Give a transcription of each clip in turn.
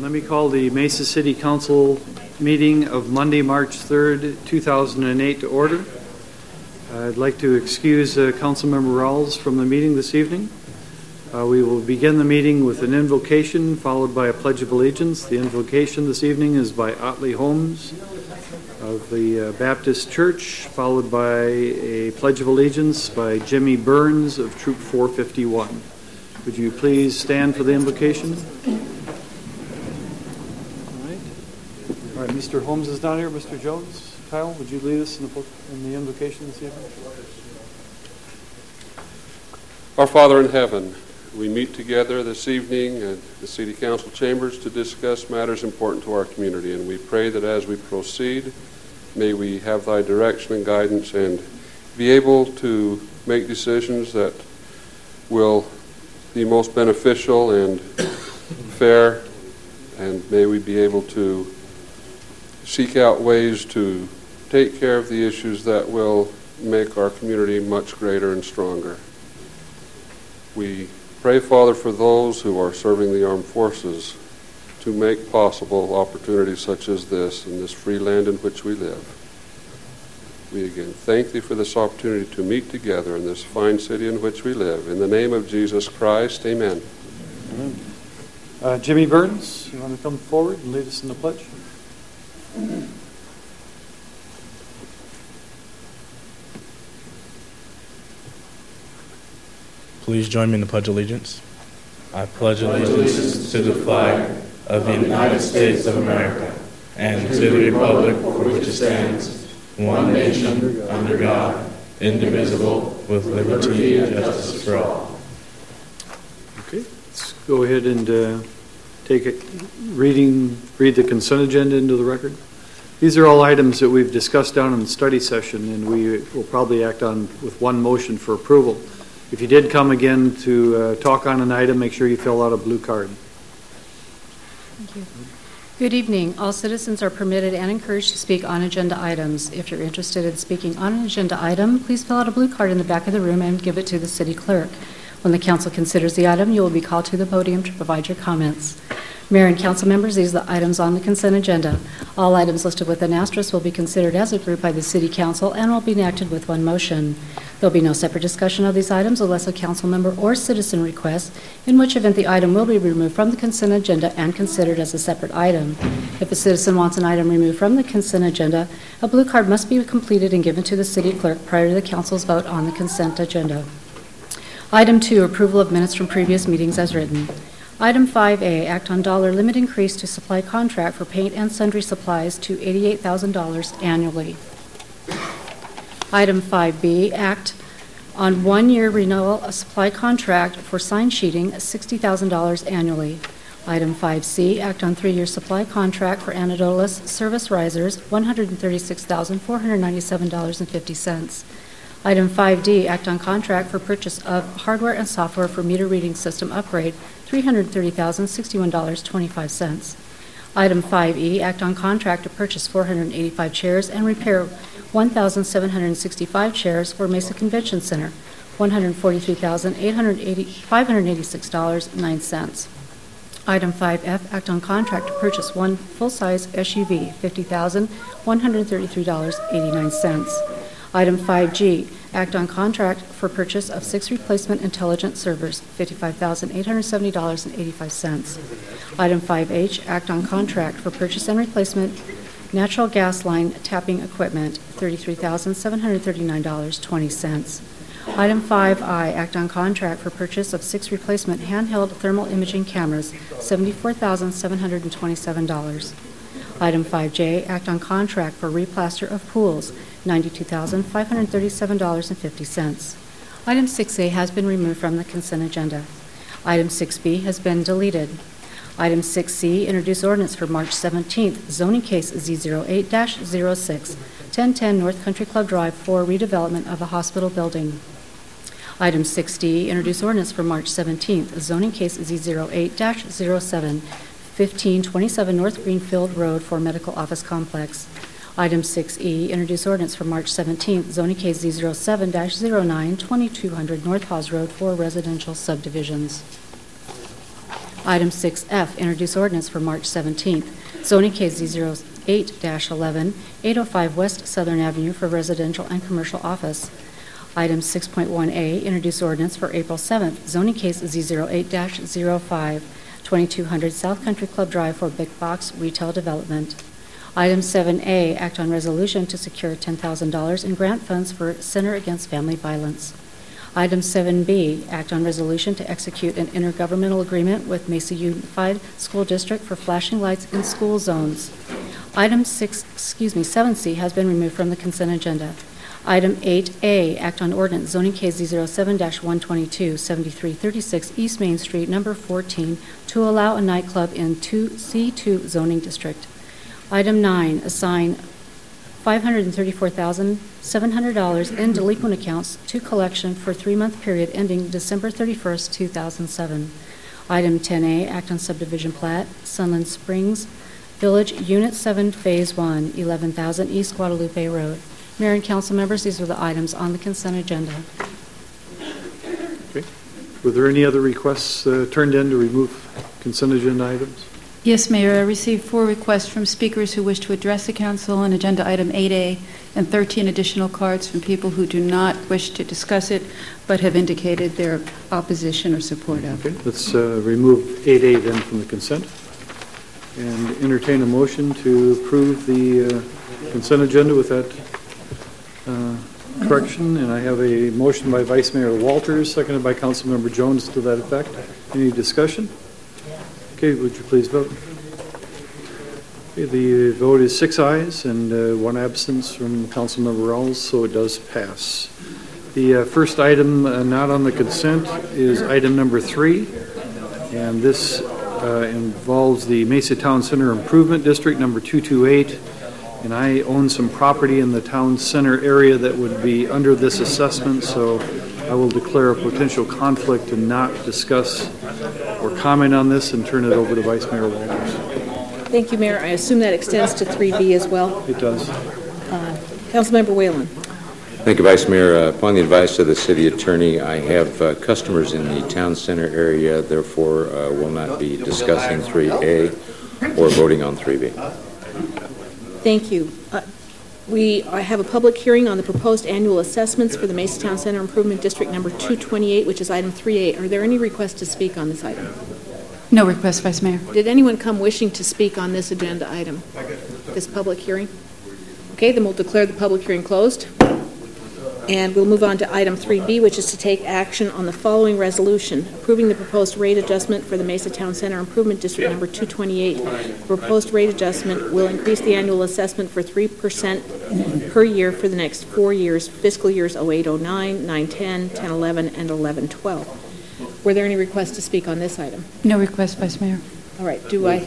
Let me call the Mesa City Council meeting of Monday, March 3rd, 2008 to order. I'd like to excuse Councilmember Rawls from the meeting this evening. We will begin the meeting with an invocation followed by a Pledge of Allegiance. The invocation this evening is by Otley Holmes of the Baptist Church, followed by a Pledge of Allegiance by Jimmy Burns of Troop 451. Would you please stand for the invocation? All right, Mr. Holmes is down here. Mr. Jones, Kyle, would you lead us in the invocation this evening? Our Father in heaven, we meet together this evening at the City Council chambers to discuss matters important to our community, and we pray that as we proceed, may we have thy direction and guidance and be able to make decisions that will be most beneficial and fair, and may we be able to seek out ways to take care of the issues that will make our community much greater and stronger. We pray, Father, for those who are serving the armed forces to make possible opportunities such as this in this free land in which we live. We again thank thee for this opportunity to meet together in this fine city in which we live. In the name of Jesus Christ, amen. Amen. Jimmy Burns, you want to come forward and lead us in the pledge? Please join me in the Pledge of Allegiance. I pledge allegiance to the flag of the United States of America and to the republic for which it stands, one nation, under God, indivisible, with liberty and justice for all. Okay, let's go ahead and read the consent agenda into the record. These are all items that we've discussed down in the study session, and we will probably act on with one motion for approval. If you did come again to talk on an item, make sure you fill out a blue card. Thank you. Good evening. All citizens are permitted and encouraged to speak on agenda items. If you're interested in speaking on an agenda item, please fill out a blue card in the back of the room and give it to the city clerk. When the council considers the item, you will be called to the podium to provide your comments. Mayor and council members, these are the items on the consent agenda. All items listed with an asterisk will be considered as a group by the city council and will be enacted with one motion. There will be no separate discussion of these items unless a council member or citizen requests, in which event the item will be removed from the consent agenda and considered as a separate item. If a citizen wants an item removed from the consent agenda, a blue card must be completed and given to the city clerk prior to the council's vote on the consent agenda. Item 2, approval of minutes from previous meetings as written. Item 5A, act on dollar limit increase to supply contract for paint and sundry supplies to $88,000 annually. Item 5B, act on 1 year renewal of supply contract for sign sheeting, $60,000 annually. Item 5C, act on 3-year supply contract for Anadolus service risers, $136,497.50. Item 5D, act on contract for purchase of hardware and software for meter reading system upgrade, $330,061.25. Item 5E, act on contract to purchase 485 chairs and repair 1,765 chairs for Mesa Convention Center, $143,586.09. Item 5F, act on contract to purchase one full-size SUV, $50,133.89. Item 5G, act on contract for purchase of 6 replacement intelligent servers, $55,870.85. Item 5H, act on contract for purchase and replacement natural gas line tapping equipment, $33,739.20. Item 5I, act on contract for purchase of 6 replacement handheld thermal imaging cameras, $74,727. Item 5J, act on contract for replaster of pools, $92,537.50. Item 6A has been removed from the consent agenda. Item 6B has been deleted. Item 6C, introduce ordinance for March 17th, zoning case Z08-06, 1010 North Country Club Drive for redevelopment of a hospital building. Item 6D, introduce ordinance for March 17th, zoning case Z08-07, 1527 North Greenfield Road for medical office complex. Item 6E, introduce ordinance for March 17th, zoning case Z07-09, 2200 North Hawes Road for residential subdivisions. Item 6F, introduce ordinance for March 17th. Zoning case Z08-11, 805 West Southern Avenue for residential and commercial office. Item 6.1A, introduce ordinance for April 7th. Zoning case Z08-05, 2200 South Country Club Drive for big box retail development. Item 7A, act on resolution to secure $10,000 in grant funds for Center Against Family Violence. Item 7B, act on resolution to execute an intergovernmental agreement with Mesa Unified School District for flashing lights in school zones. Item 7C has been removed from the consent agenda. Item 8A, act on ordinance zoning case Z07-122, 7336 East Main Street, number 14, to allow a nightclub in C2 zoning district. Item 9, assign $534,700 in delinquent accounts to collection for 3-month period ending December 31st, 2007. Item 10A, act on subdivision plat, Sunland Springs Village, Unit 7, Phase 1, 11,000 East Guadalupe Road. Mayor and council members, these are the items on the consent agenda. Okay. Were there any other requests turned in to remove consent agenda items? Yes, Mayor. I received 4 requests from speakers who wish to address the council on agenda item 8A and 13 additional cards from people who do not wish to discuss it but have indicated their opposition or support of it. Okay. Let's remove 8A then from the consent and entertain a motion to approve the consent agenda with that correction. And I have a motion by Vice Mayor Walters, seconded by Councilmember Jones to that effect. Any discussion? Okay, would you please vote? Okay, the vote is 6 ayes and 1 absence from Councilmember Rawls, so it does pass. The first item not on the consent is item number 3, and this involves the Mesa Town Center Improvement District number 228, and I own some property in the town center area that would be under this assessment, so I will declare a potential conflict and not discuss or comment on this and turn it over to Vice Mayor Walters. Thank you, Mayor. I assume that extends to 3B as well. It does. Councilmember Whalen. Thank you, Vice Mayor. Upon the advice of the City Attorney, I have customers in the town center area, therefore will not be discussing 3A or voting on 3B. Thank you. I have a public hearing on the proposed annual assessments for the Mesa Town Center Improvement District number 228, which is item 3A. Are there any requests to speak on this item? No request, Vice Mayor. Did anyone come wishing to speak on this agenda item, this public hearing? Okay, then we'll declare the public hearing closed. And we'll move on to item 3B, which is to take action on the following resolution: approving the proposed rate adjustment for the Mesa Town Center Improvement District number 228. The proposed rate adjustment will increase the annual assessment for 3% per year for the next 4 years, fiscal years 08-09, 9-10, 10-11, and 11-12. Were there any requests to speak on this item? No request, Vice Mayor. All right.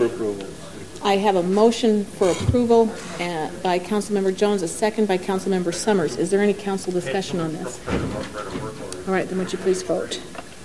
I have a motion for approval by Councilmember Jones, a second by Councilmember Summers. Is there any council discussion on this? All right, then would you please vote?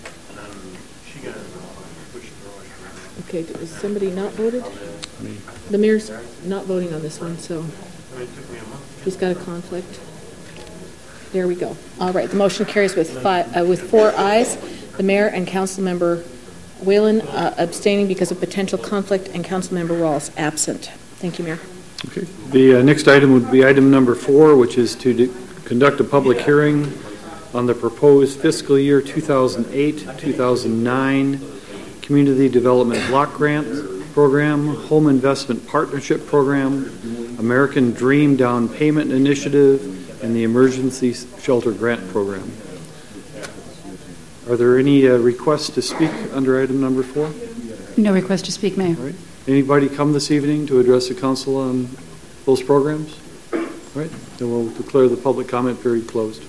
Okay, is somebody not voted? The mayor's not voting on this one, so he's got a conflict. There we go. All right, the motion carries with 4 ayes. The mayor and Councilmember Whalen abstaining because of potential conflict, and Councilmember Rawls absent. Thank you, Mayor. Okay. The next item would be item number 4, which is to conduct a public hearing on the proposed fiscal year 2008-2009 Community Development Block Grant Program, Home Investment Partnership Program, American Dream Down Payment Initiative, and the Emergency Shelter Grant Program. Are there any requests to speak under item number 4? No request to speak, Mayor. All right. Anybody come this evening to address the council on those programs? All right. Then we'll declare the public comment period closed.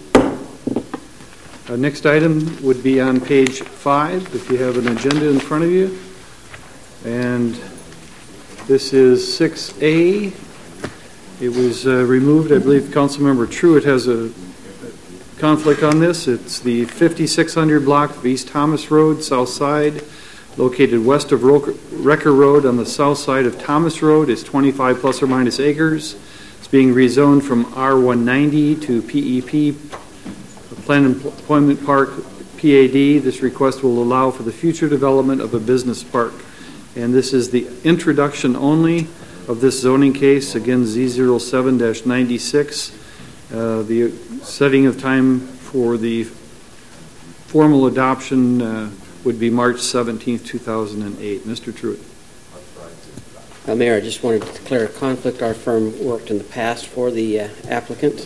Next item would be on page 5, if you have an agenda in front of you. And this is 6A. It was removed. I believe Councilmember Truitt has a conflict on this. It's the 5600 block of East Thomas Road, south side, located west of Recker Road on the south side of Thomas Road. It's 25 plus or minus acres. It's being rezoned from R190 to PEP, Planned Employment Park, PAD. This request will allow for the future development of a business park. And this is the introduction only of this zoning case, again Z07-96. The setting of time for the formal adoption would be March 17th, 2008. Mr. Truitt. Mayor, I just wanted to declare a conflict. Our firm worked in the past for the applicant.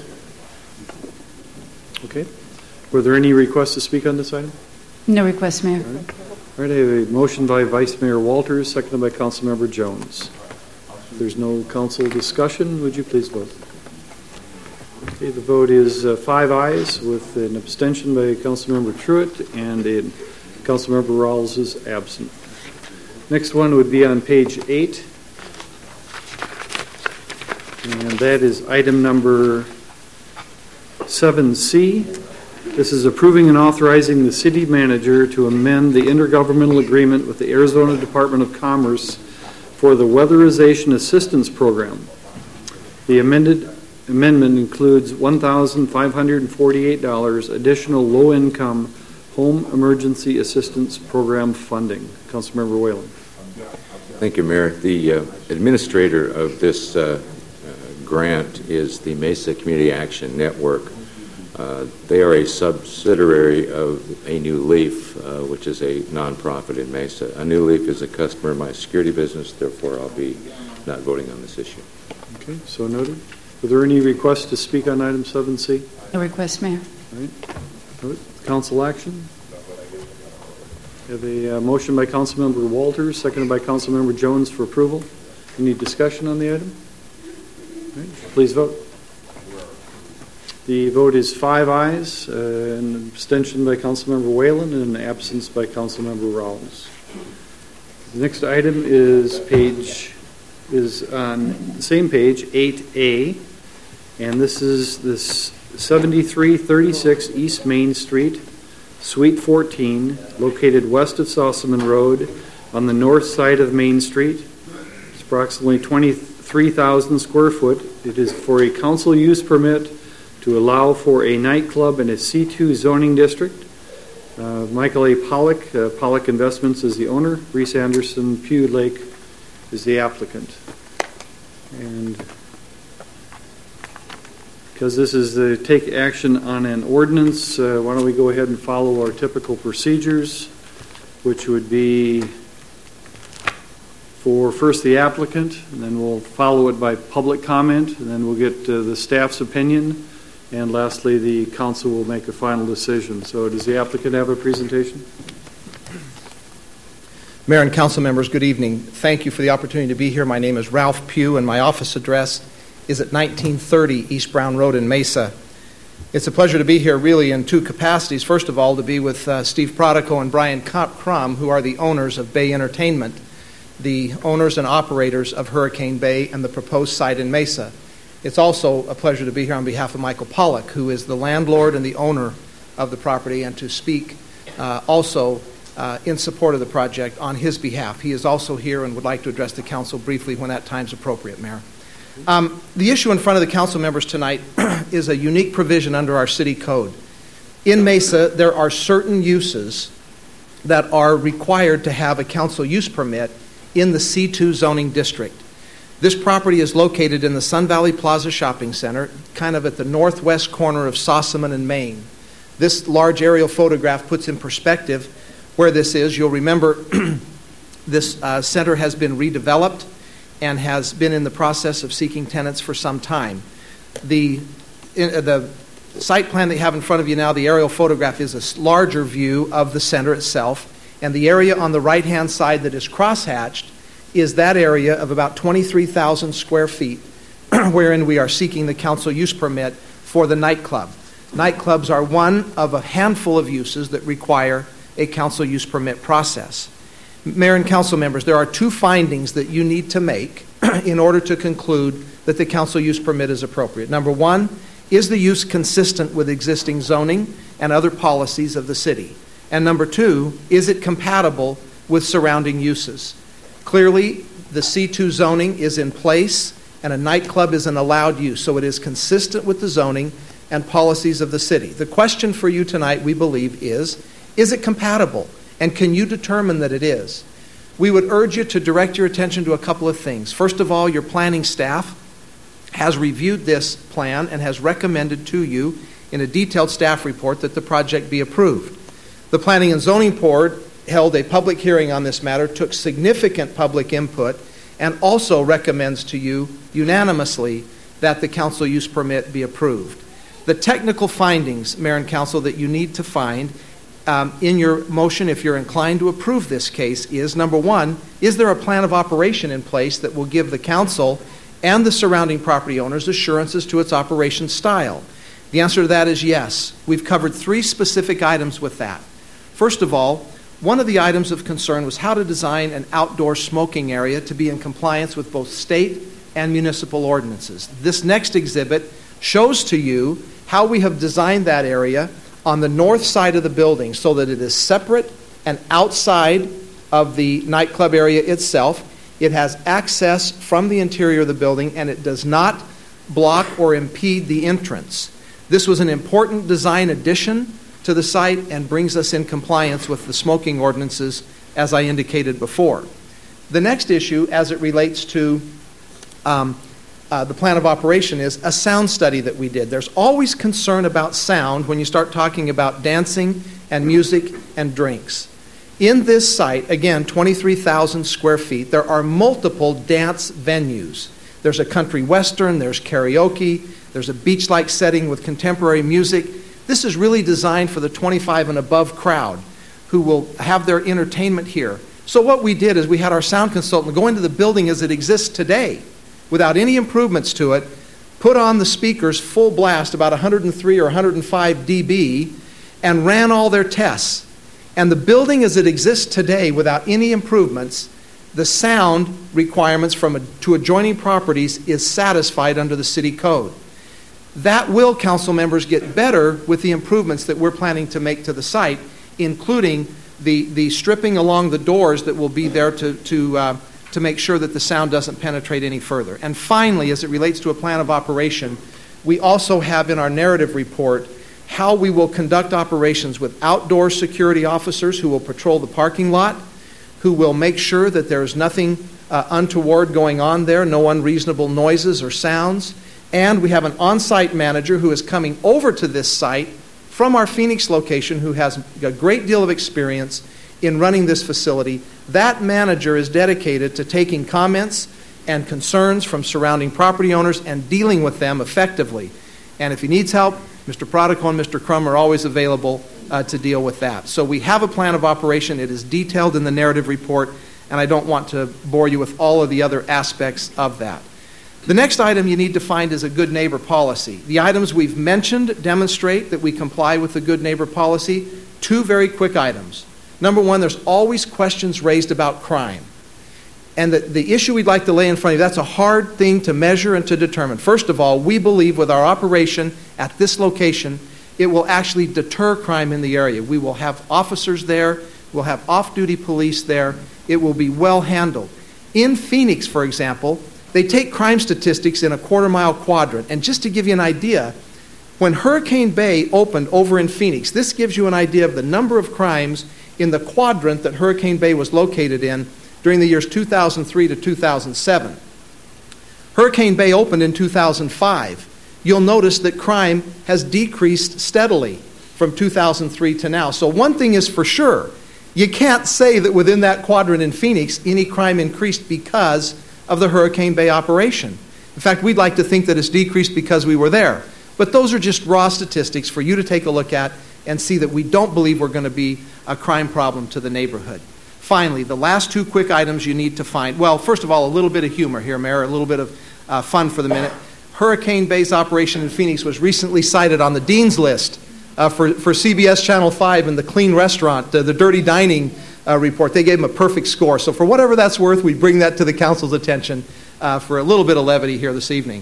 Okay. Were there any requests to speak on this item? No request, Mayor. All right, I have a motion by Vice Mayor Walters, seconded by Councilmember Jones. If there's no council discussion, would you please vote? Okay, the vote is 5 ayes with an abstention by Councilmember Truitt, and Councilmember Rawls is absent. Next one would be on page 8, and that is item number 7C. This is approving and authorizing the city manager to amend the intergovernmental agreement with the Arizona Department of Commerce for the Weatherization Assistance Program. The amendment includes $1,548 additional low-income home emergency assistance program funding. Councilmember Whalen. Thank you, Mayor. The administrator of this grant is the Mesa Community Action Network. They are a subsidiary of A New Leaf, which is a nonprofit in Mesa. A New Leaf is a customer of my security business, therefore I'll be not voting on this issue. Okay, so noted. Are there any requests to speak on item 7C? No request, Mayor. All right. Council action. We have a motion by Councilmember Walters, seconded by Councilmember Jones for approval. Any discussion on the item? All right, please vote. The vote is 5 ayes, an abstention by Councilmember Whalen, and an absence by Councilmember Rawls. The next item is on the same page, 8A, and this is this 7336 East Main Street, Suite 14, located west of Sossaman Road on the north side of Main Street. It's approximately 23,000 square foot. It is for a council use permit to allow for a nightclub in a C2 zoning district. Michael A. Pollock, Pollock Investments is the owner. Reese Anderson, Pew Lake is the applicant. And because this is the take action on an ordinance, why don't we go ahead and follow our typical procedures, which would be for first the applicant, and then we'll follow it by public comment, and then we'll get the staff's opinion, and lastly the council will make a final decision. So does the applicant have a presentation? Mayor and council members, good evening. Thank you for the opportunity to be here. My name is Ralph Pugh, and my office address is at 1930 East Brown Road in Mesa. It's a pleasure to be here really in two capacities. First of all, to be with Steve Prodico and Brian Crum, who are the owners of Bay Entertainment, the owners and operators of Hurricane Bay and the proposed site in Mesa. It's also a pleasure to be here on behalf of Michael Pollock, who is the landlord and the owner of the property, and to speak also in support of the project on his behalf. He is also here and would like to address the council briefly when that time's appropriate, Mayor. The issue in front of the council members tonight is a unique provision under our city code. In Mesa, there are certain uses that are required to have a council use permit in the C2 zoning district. This property is located in the Sun Valley Plaza Shopping Center, kind of at the northwest corner of Sossaman and Main. This large aerial photograph puts in perspective where this is. You'll remember this center has been redeveloped and has been in the process of seeking tenants for some time. The site plan that you have in front of you now, the aerial photograph, is a larger view of the center itself, and the area on the right-hand side that is crosshatched is that area of about 23,000 square feet wherein we are seeking the council use permit for the nightclub. Nightclubs are one of a handful of uses that require a council use permit process. Mayor and council members, there are two findings that you need to make in order to conclude that the council use permit is appropriate. Number one, is the use consistent with existing zoning and other policies of the city? And number two, is it compatible with surrounding uses? Clearly, the C2 zoning is in place and a nightclub is an allowed use, so it is consistent with the zoning and policies of the city. The question for you tonight, we believe, is Is it compatible? And can you determine that it is? We would urge you to direct your attention to a couple of things. First of all, your planning staff has reviewed this plan and has recommended to you in a detailed staff report that the project be approved. The Planning and Zoning Board held a public hearing on this matter, took significant public input, and also recommends to you unanimously that the council use permit be approved. The technical findings, Mayor and Council, that you need to find in your motion, if you're inclined to approve this case, is, number one, is there a plan of operation in place that will give the council and the surrounding property owners assurances to its operation style? The answer to that is yes. We've covered 3 specific items with that. First of all, one of the items of concern was how to design an outdoor smoking area to be in compliance with both state and municipal ordinances. This next exhibit shows to you how we have designed that area on the north side of the building so that it is separate and outside of the nightclub area itself. It has access from the interior of the building, and it does not block or impede the entrance. This was an important design addition to the site and brings us in compliance with the smoking ordinances, as I indicated before. The next issue, as it relates to the plan of operation, is a sound study that we did. There's always concern about sound when you start talking about dancing and music and drinks. In this site, again, 23,000 square feet, there are multiple dance venues. There's a country western, there's karaoke, there's a beach-like setting with contemporary music. This is really designed for the 25 and above crowd who will have their entertainment here. So what we did is we had our sound consultant go into the building as it exists today, without any improvements to it, put on the speakers full blast, about 103 or 105 dB, and ran all their tests. And the building as it exists today, without any improvements, the sound requirements to adjoining properties is satisfied under the city code. That will, council members, get better with the improvements that we're planning to make to the site, including the stripping along the doors that will be there to make sure that the sound doesn't penetrate any further. And finally, as it relates to a plan of operation, we also have in our narrative report how we will conduct operations with outdoor security officers who will patrol the parking lot, who will make sure that there is nothing untoward going on there, no unreasonable noises or sounds. And we have an on-site manager who is coming over to this site from our Phoenix location who has a great deal of experience in running this facility. That manager is dedicated to taking comments and concerns from surrounding property owners and dealing with them effectively. And if he needs help, Mr. Prodico and Mr. Crum are always available to deal with that. So we have a plan of operation. It is detailed in the narrative report, and I don't want to bore you with all of the other aspects of that. The next item you need to find is a good neighbor policy. The items we've mentioned demonstrate that we comply with the good neighbor policy. 2 very quick items. Number 1, there's always questions raised about crime. And the issue we'd like to lay in front of you, that's a hard thing to measure and to determine. First of all, we believe with our operation at this location, it will actually deter crime in the area. We will have officers there. We'll have off-duty police there. It will be well handled. In Phoenix, for example, they take crime statistics in a quarter-mile quadrant. And just to give you an idea, when Hurricane Bay opened over in Phoenix, this gives you an idea of the number of crimes in the quadrant that Hurricane Bay was located in during the years 2003 to 2007. Hurricane Bay opened in 2005. You'll notice that crime has decreased steadily from 2003 to now. So one thing is for sure, you can't say that within that quadrant in Phoenix any crime increased because of the Hurricane Bay operation. In fact, we'd like to think that it's decreased because we were there. But those are just raw statistics for you to take a look at and see that we don't believe we're going to be a crime problem to the neighborhood. Finally, the last 2 quick items you need to find. Well, first of all, a little bit of humor here, Mayor, a little bit of fun for the minute. Hurricane Bay's operation in Phoenix was recently cited on the Dean's List for CBS Channel 5 in the Clean Restaurant, the Dirty Dining report. They gave them a perfect score. So for whatever that's worth, we bring that to the council's attention for a little bit of levity here this evening.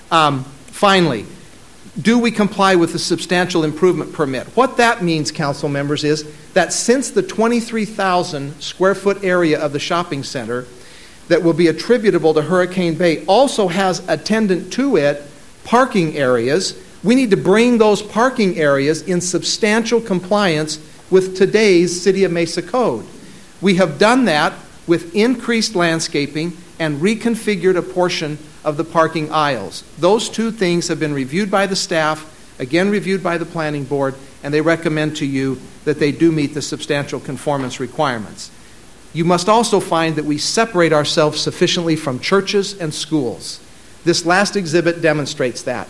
Finally, do we comply with the substantial improvement permit? What that means, council members, is that since the 23,000 square foot area of the shopping center that will be attributable to Hurricane Bay also has attendant to it parking areas, we need to bring those parking areas in substantial compliance with today's City of Mesa code. We have done that with increased landscaping and reconfigured a portion of the parking aisles. Those two things have been reviewed by the staff, again reviewed by the planning board, and they recommend to you that they do meet the substantial conformance requirements. You must also find that we separate ourselves sufficiently from churches and schools. This last exhibit demonstrates that.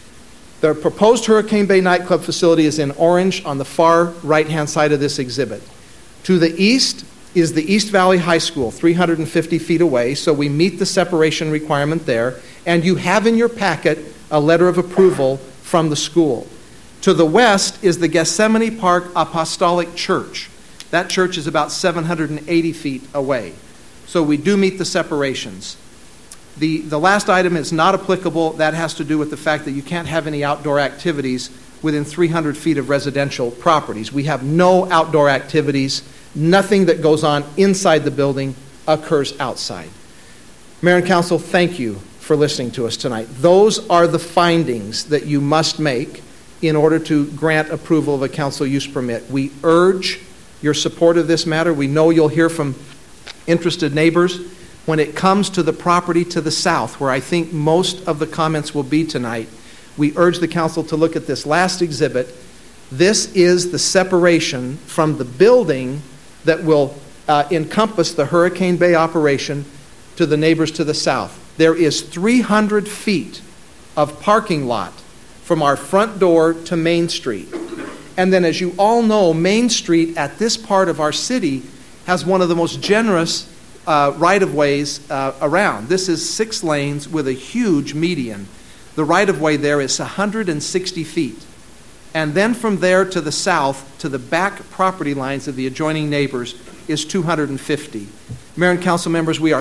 The proposed Hurricane Bay nightclub facility is in orange on the far right-hand side of this exhibit. To the east is the East Valley High School, 350 feet away, so we meet the separation requirement there, and you have in your packet a letter of approval from the school. To the west is the Gethsemane Park Apostolic Church. That church is about 780 feet away. So we do meet the separations. The last item is not applicable. That has to do with the fact that you can't have any outdoor activities within 300 feet of residential properties. We have no outdoor activities. Nothing that goes on inside the building occurs outside. Mayor and Council, thank you for listening to us tonight. Those are the findings that you must make in order to grant approval of a council use permit. We urge your support of this matter. We know you'll hear from interested neighbors. When it comes to the property to the south, where I think most of the comments will be tonight, we urge the council to look at this last exhibit. This is the separation from the building that will encompass the Hurricane Bay operation to the neighbors to the south. There is 300 feet of parking lot from our front door to Main Street. And then, as you all know, Main Street at this part of our city has one of the most generous right-of-ways around. This is 6 lanes with a huge median. The right-of-way there is 160 feet. And then from there to the south, to the back property lines of the adjoining neighbors, is 250. Mayor and council members, we are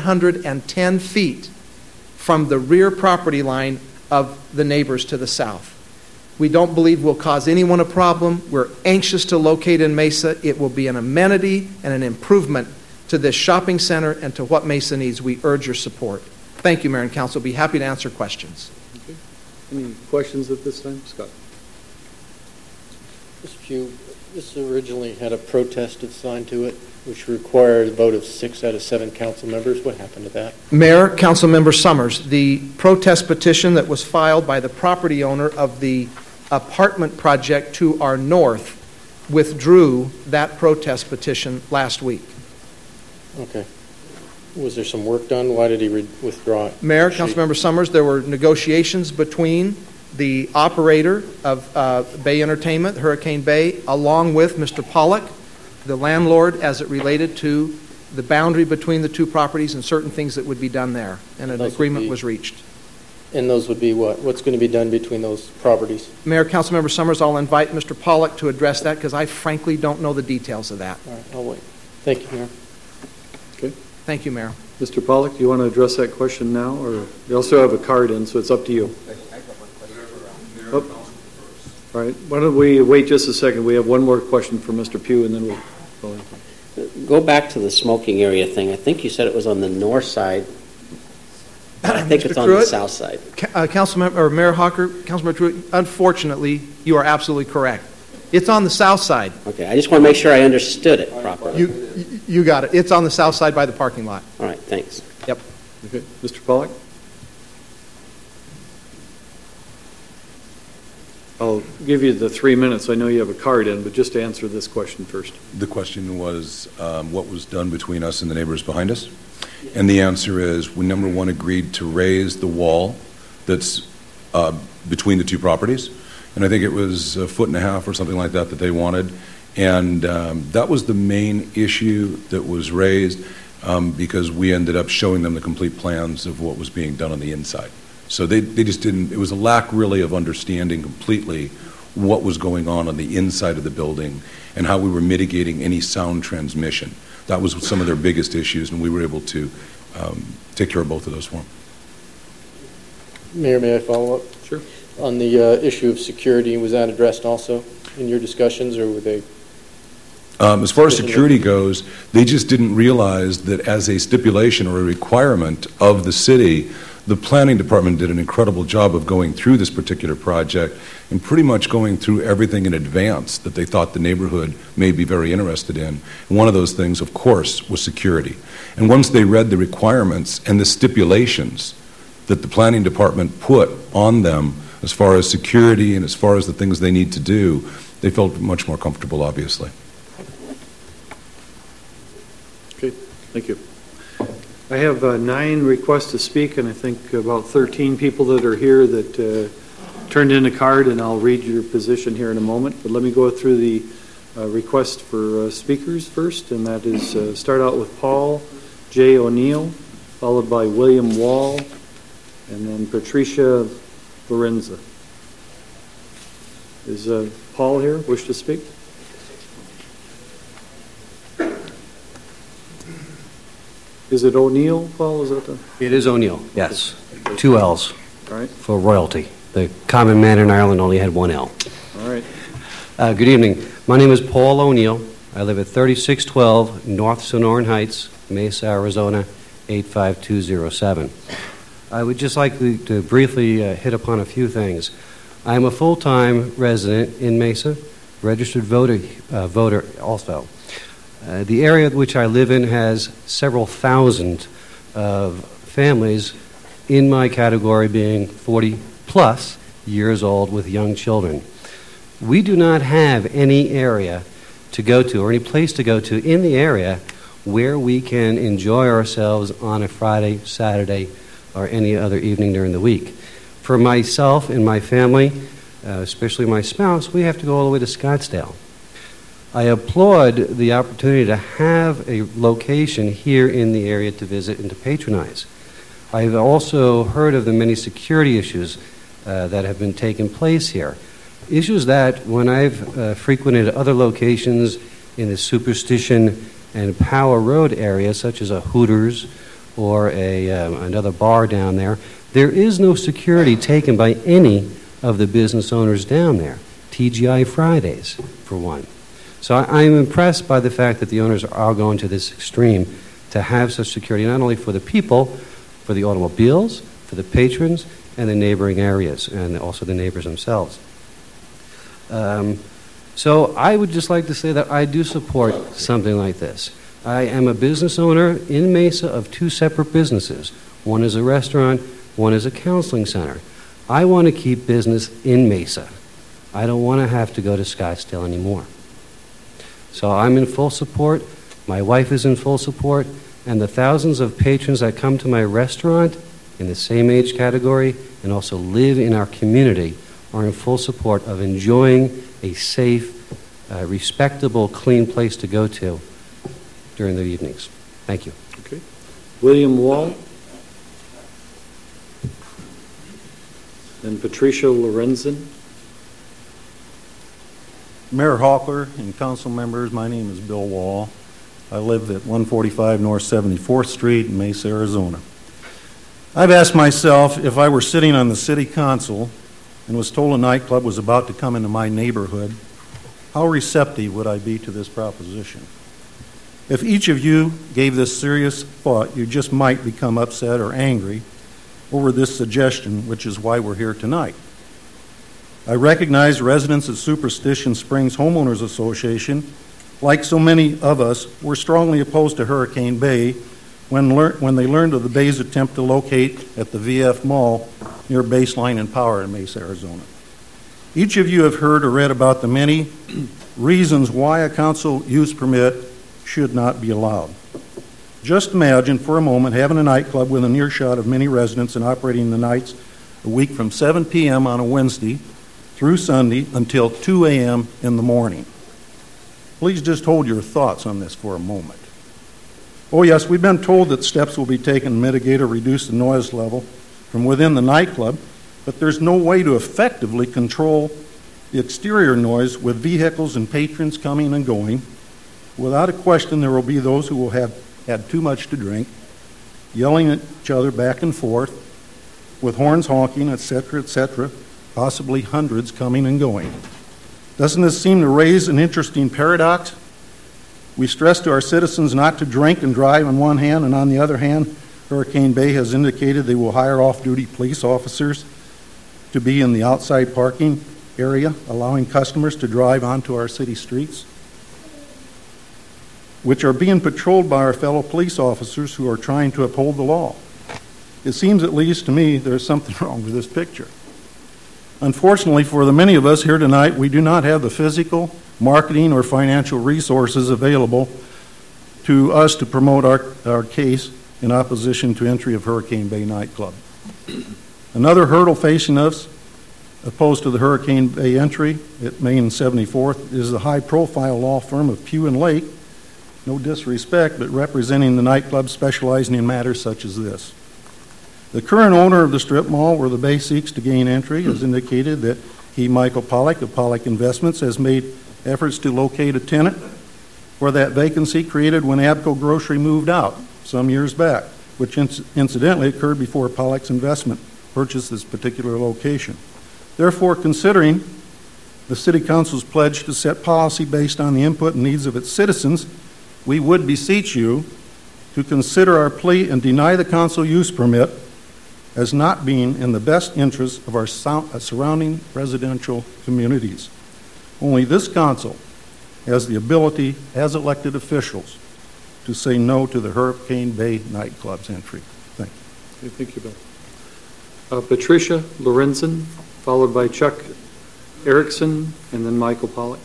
710 feet from the rear property line of the neighbors to the south. We don't believe we'll cause anyone a problem. We're anxious to locate in Mesa. It will be an amenity and an improvement to this shopping center and to what Mesa needs. We urge your support. Thank you, Mayor and Council. Be happy to answer questions. Okay. Any questions at this time? Scott. Mr. Pugh, this originally had a protest assigned to it, which required a vote of 6 out of 7 council members. What happened to that? Mayor, Councilmember Summers, the protest petition that was filed by the property owner of the apartment project to our north withdrew that protest petition last week. Okay. Was there some work done? Why did he withdraw it? Mayor, Councilmember Summers, there were negotiations between the operator of Bay Entertainment, Hurricane Bay, along with Mr. Pollock, the landlord, as it related to the boundary between the two properties and certain things that would be done there. And an agreement was reached. And those would be what? What's going to be done between those properties? Mayor, Councilmember Summers, I'll invite Mr. Pollock to address that because I frankly don't know the details of that. All right, I'll wait. Thank you, Mayor. Okay. Thank you, Mayor. Mr. Pollock, do you want to address that question now, or you also have a card in, so it's up to you. Oh. All right. Why don't we wait just a second? We have one more question for Mr. Pugh, and then we'll go in. Go back to the smoking area thing. I think you said it was on the north side. I think it's on the south side. Councilmember or Mayor Hawker, Councilmember Truitt, unfortunately, you are absolutely correct. It's on the south side. Okay, I just want to make sure I understood it properly. You got it. It's on the south side by the parking lot. All right, thanks. Yep. Okay, Mr. Pollock? I'll give you the 3 minutes. I know you have a card in, but just to answer this question first. The question was what was done between us and the neighbors behind us? And the answer is we, number one, agreed to raise the wall that's between the two properties. And I think it was 1.5 feet or something like that they wanted. And that was the main issue that was raised because we ended up showing them the complete plans of what was being done on the inside. So they just didn't, it was a lack really of understanding completely what was going on the inside of the building and how we were mitigating any sound transmission. That was some of their biggest issues, and we were able to take care of both of those for them. Mayor, may I follow up? Sure. On the issue of security, was that addressed also in your discussions, or were they? As far as security goes, they just didn't realize that as a stipulation or a requirement of the city The planning department did an incredible job of going through this particular project and pretty much going through everything in advance that they thought the neighborhood may be very interested in. And one of those things, of course, was security. And once they read the requirements and the stipulations that the planning department put on them as far as security and as far as the things they need to do, they felt much more comfortable, obviously. Okay, thank you. I have 9 requests to speak, and I think about 13 people that are here that turned in a card, and I'll read your position here in a moment. But let me go through the request for speakers first, and that is start out with Paul J. O'Neill, followed by William Wall, and then Patricia Lorenza. Is Paul here, wish to speak? Is it O'Neill, Paul? Is that the... It is O'Neill, yes. 2 L's. All right. For royalty. The common man in Ireland only had 1 L. All right. Good evening. My name is Paul O'Neill. I live at 3612 North Sonoran Heights, Mesa, Arizona, 85207. I would just like to briefly hit upon a few things. I am a full-time resident in Mesa, registered voter also. The area which I live in has several thousand of families in my category being 40-plus years old with young children. We do not have any area to go to or any place to go to in the area where we can enjoy ourselves on a Friday, Saturday, or any other evening during the week. For myself and my family, especially my spouse, we have to go all the way to Scottsdale. I applaud the opportunity to have a location here in the area to visit and to patronize. I've also heard of the many security issues that have been taking place here. Issues that, when I've frequented other locations in the Superstition and Power Road area, such as a Hooters or another bar down there is no security taken by any of the business owners down there. TGI Fridays, for one. So I'm impressed by the fact that the owners are going to this extreme to have such security, not only for the people, for the automobiles, for the patrons, and the neighboring areas, and also the neighbors themselves. So I would just like to say that I do support something like this. I am a business owner in Mesa of 2 separate businesses. One is a restaurant, one is a counseling center. I want to keep business in Mesa. I don't want to have to go to Scottsdale anymore. So I'm in full support, my wife is in full support, and the thousands of patrons that come to my restaurant in the same age category and also live in our community are in full support of enjoying a safe, respectable, clean place to go to during the evenings. Thank you. Okay. William Wall. And Patricia Lorenzen. Mayor Hawkler and council members, my name is Bill Wall. I live at 145 North 74th Street in Mesa, Arizona. I've asked myself if I were sitting on the city council and was told a nightclub was about to come into my neighborhood, how receptive would I be to this proposition? If each of you gave this serious thought, you just might become upset or angry over this suggestion, which is why we're here tonight. I recognize residents of Superstition Springs Homeowners Association, like so many of us, were strongly opposed to Hurricane Bay when they learned of the Bay's attempt to locate at the VF Mall near Baseline and Power in Mesa, Arizona. Each of you have heard or read about the many reasons why a council use permit should not be allowed. Just imagine for a moment having a nightclub within earshot of many residents and operating the nights a week from 7 p.m. on a Wednesday through Sunday until 2 a.m. in the morning. Please just hold your thoughts on this for a moment. Oh yes, we've been told that steps will be taken to mitigate or reduce the noise level from within the nightclub, but there's no way to effectively control the exterior noise with vehicles and patrons coming and going. Without a question, there will be those who will have had too much to drink, yelling at each other back and forth, with horns honking, etc., possibly hundreds coming and going. Doesn't this seem to raise an interesting paradox? We stress to our citizens not to drink and drive on one hand, and on the other hand, Hurricane Bay has indicated they will hire off-duty police officers to be in the outside parking area, allowing customers to drive onto our city streets, which are being patrolled by our fellow police officers who are trying to uphold the law. It seems, at least to me, there's something wrong with this picture. Unfortunately, for the many of us here tonight, we do not have the physical, marketing, or financial resources available to us to promote our case in opposition to entry of Hurricane Bay nightclub. Another hurdle facing us, opposed to the Hurricane Bay entry at Main and 74th, is the high-profile law firm of Pugh and Lake, no disrespect, but representing the nightclub specializing in matters such as this. The current owner of the strip mall where the Bay seeks to gain entry has indicated that he, Michael Pollock of Pollock Investments, has made efforts to locate a tenant for that vacancy created when Abco Grocery moved out some years back, which incidentally occurred before Pollock's Investment purchased this particular location. Therefore, considering the City Council's pledge to set policy based on the input and needs of its citizens, we would beseech you to consider our plea and deny the council use permit as not being in the best interest of our surrounding residential communities. Only this council has the ability, as elected officials, to say no to the Hurricane Bay nightclub's entry. Thank you. Okay, thank you, Bill. Patricia Lorenzen, followed by Chuck Erickson, and then Michael Pollock.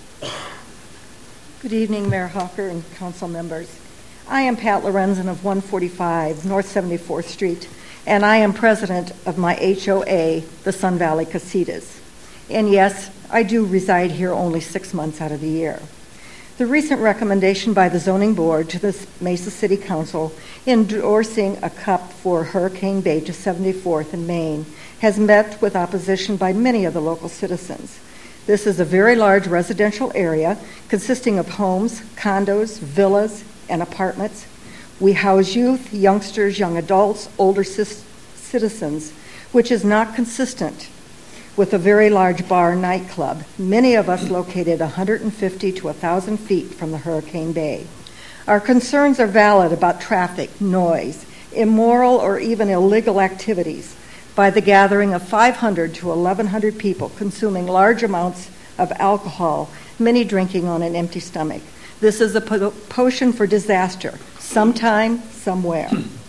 Good evening, Mayor Hawker and council members. I am Pat Lorenzen of 145 North 74th Street, and I am president of my HOA, the Sun Valley Casitas. And yes, I do reside here only 6 months out of the year. The recent recommendation by the zoning board to the Mesa City Council endorsing a cup for Hurricane Bay to 74th and Main has met with opposition by many of the local citizens. This is a very large residential area consisting of homes, condos, villas, and apartments. We house youth, youngsters, young adults, older citizens, which is not consistent with a very large bar nightclub, many of us located 150 to 1,000 feet from the Hurricane Bay. Our concerns are valid about traffic, noise, immoral or even illegal activities by the gathering of 500 to 1,100 people consuming large amounts of alcohol, many drinking on an empty stomach. This is a potion for disaster, sometime, somewhere.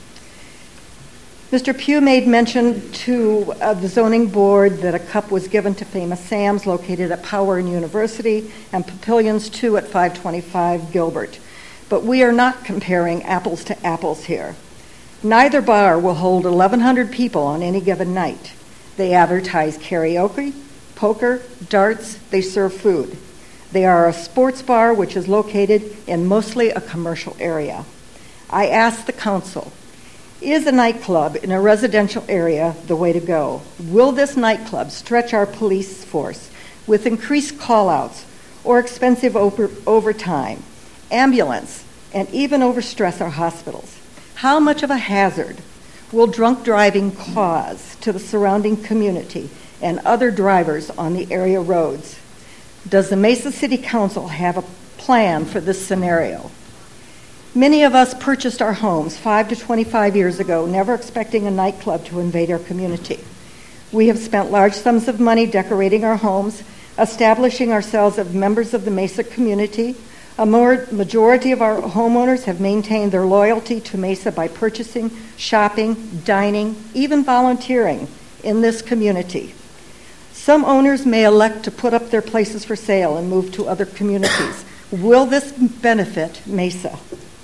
Mr. Pugh made mention to the zoning board that a cup was given to Famous Sam's located at Powern University and Papillions 2 at 525 Gilbert. But we are not comparing apples to apples here. Neither bar will hold 1,100 people on any given night. They advertise karaoke, poker, darts, they serve food. They are a sports bar which is located in mostly a commercial area. I ask the council, is a nightclub in a residential area the way to go? Will this nightclub stretch our police force with increased call-outs or expensive overtime, ambulance, and even overstress our hospitals? How much of a hazard will drunk driving cause to the surrounding community and other drivers on the area roads? Does the Mesa City Council have a plan for this scenario? Many of us purchased our homes 5 to 25 years ago, never expecting a nightclub to invade our community. We have spent large sums of money decorating our homes, establishing ourselves as members of the Mesa community. A majority of our homeowners have maintained their loyalty to Mesa by purchasing, shopping, dining, even volunteering in this community. Some owners may elect to put up their places for sale and move to other communities. Will this benefit Mesa?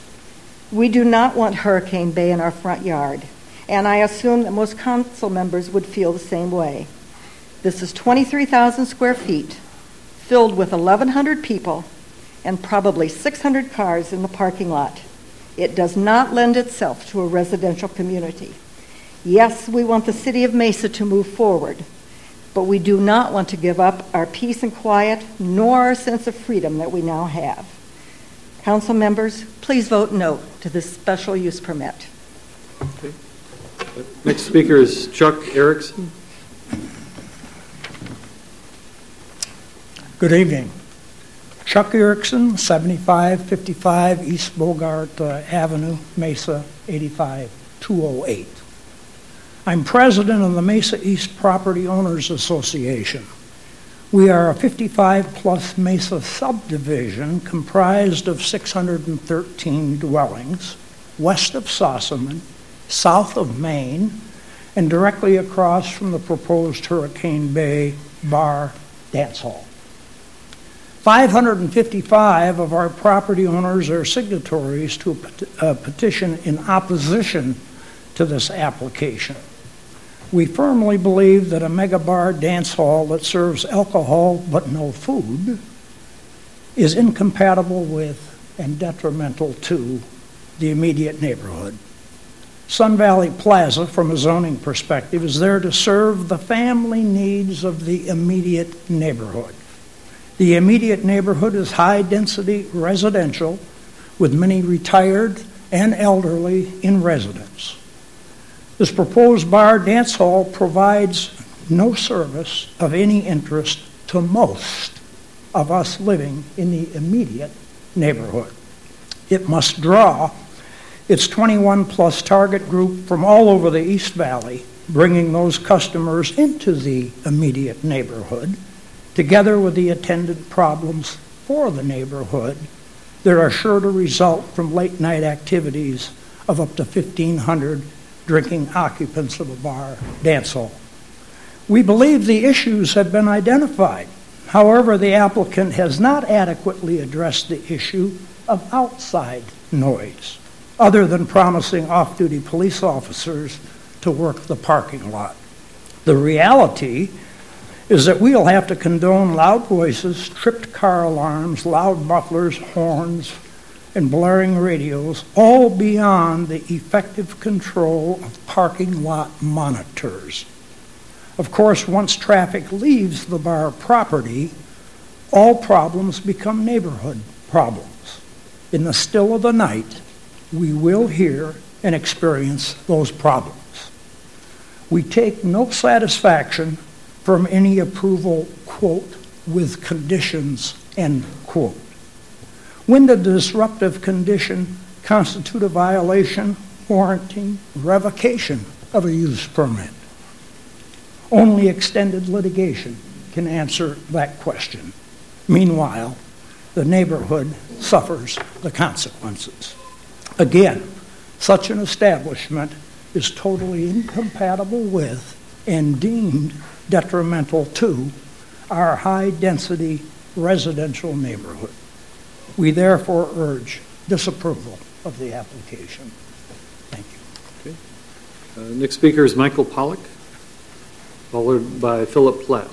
We do not want Hurricane Bay in our front yard, and I assume that most council members would feel the same way. This is 23,000 square feet, filled with 1,100 people, and probably 600 cars in the parking lot. It does not lend itself to a residential community. Yes, we want the city of Mesa to move forward, but we do not want to give up our peace and quiet, nor our sense of freedom that we now have. Council members, please vote no to this special use permit. Okay. Next speaker is Chuck Erickson. Good evening. Chuck Erickson, 7555 East Bogart Avenue, Mesa, 85. 208. I'm president of the Mesa East Property Owners Association. We are a 55-plus Mesa subdivision comprised of 613 dwellings west of Sossaman, south of Maine, and directly across from the proposed Hurricane Bay Bar Dance Hall. 555 of our property owners are signatories to a petition in opposition to this application. We firmly believe that a mega bar dance hall that serves alcohol but no food is incompatible with and detrimental to the immediate neighborhood. Sun Valley Plaza, from a zoning perspective, is there to serve the family needs of the immediate neighborhood. The immediate neighborhood is high-density residential with many retired and elderly in residence. This proposed bar dance hall provides no service of any interest to most of us living in the immediate neighborhood. It must draw its 21-plus target group from all over the East Valley, bringing those customers into the immediate neighborhood, together with the attendant problems for the neighborhood that are sure to result from late-night activities of up to 1,500 drinking occupants of a bar dance hall. We believe the issues have been identified. However, the applicant has not adequately addressed the issue of outside noise, other than promising off-duty police officers to work the parking lot. The reality is that we'll have to condone loud voices, tripped car alarms, loud mufflers, horns, and blaring radios, all beyond the effective control of parking lot monitors. Of course, once traffic leaves the bar property, all problems become neighborhood problems. In the still of the night, we will hear and experience those problems. We take no satisfaction from any approval, quote, with conditions, end quote. When the disruptive condition constitute a violation warranting revocation of a use permit? Only extended litigation can answer that question. Meanwhile, the neighborhood suffers the consequences. Again, such an establishment is totally incompatible with and deemed detrimental to our high-density residential neighborhood. We therefore urge disapproval of the application. Thank you. Okay. Next speaker is Michael Pollock, followed by Philip Platt.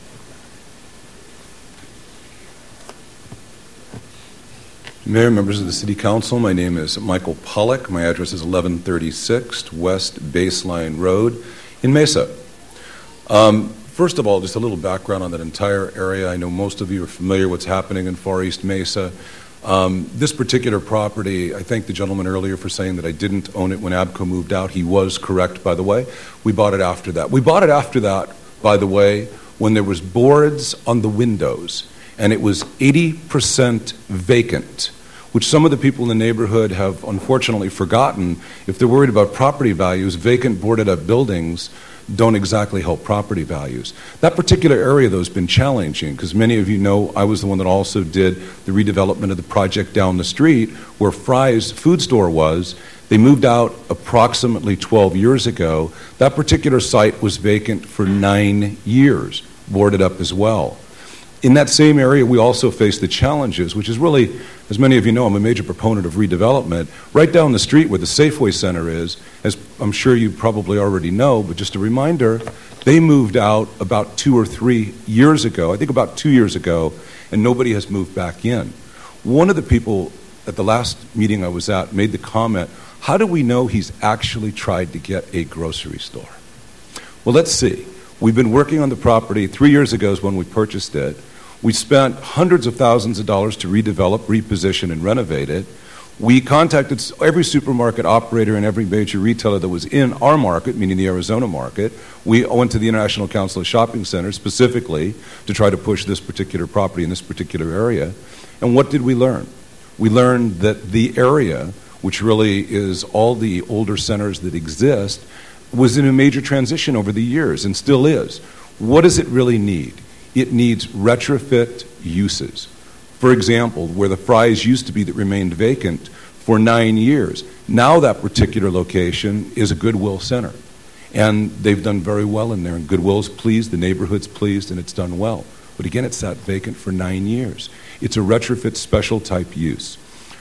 Mayor, members of the City Council, my name is Michael Pollock. My address is 1136 West Baseline Road in Mesa. First of all, just a little background on that entire area. I know most of you are familiar with what's happening in Far East Mesa. This particular property, I thank the gentleman earlier for saying that I didn't own it when ABCO moved out. He was correct, by the way. We bought it after that. We bought it after that, by the way, when there was boards on the windows, and it was 80% vacant, which some of the people in the neighborhood have unfortunately forgotten. If they're worried about property values, vacant boarded up buildings don't exactly help property values. That particular area, though, has been challenging because many of you know I was the one that also did the redevelopment of the project down the street where Fry's food store was. They moved out approximately 12 years ago. That particular site was vacant for 9 years, boarded up as well. In that same area, we also face the challenges, which is really, as many of you know, I'm a major proponent of redevelopment. Right down the street where the Safeway Center is, as I'm sure you probably already know, but just a reminder, they moved out about 2 or 3 years ago, I think about 2 years ago, and nobody has moved back in. One of the people at the last meeting I was at made the comment, how do we know he's actually tried to get a grocery store? Well, let's see. We've been working on the property. 3 years ago is when we purchased it. We spent hundreds of thousands of dollars to redevelop, reposition, and renovate it. We contacted every supermarket operator and every major retailer that was in our market, meaning the Arizona market. We went to the International Council of Shopping Centers specifically to try to push this particular property in this particular area. And what did we learn? We learned that the area which really is all the older centers that exist, was in a major transition over the years and still is. What does it really need? It needs retrofit uses. For example, where the Fry's used to be that remained vacant for 9 years, now that particular location is a Goodwill center. And they've done very well in there, and Goodwill's pleased, the neighborhood's pleased, and it's done well. But again, it's sat vacant for 9 years. It's a retrofit special type use.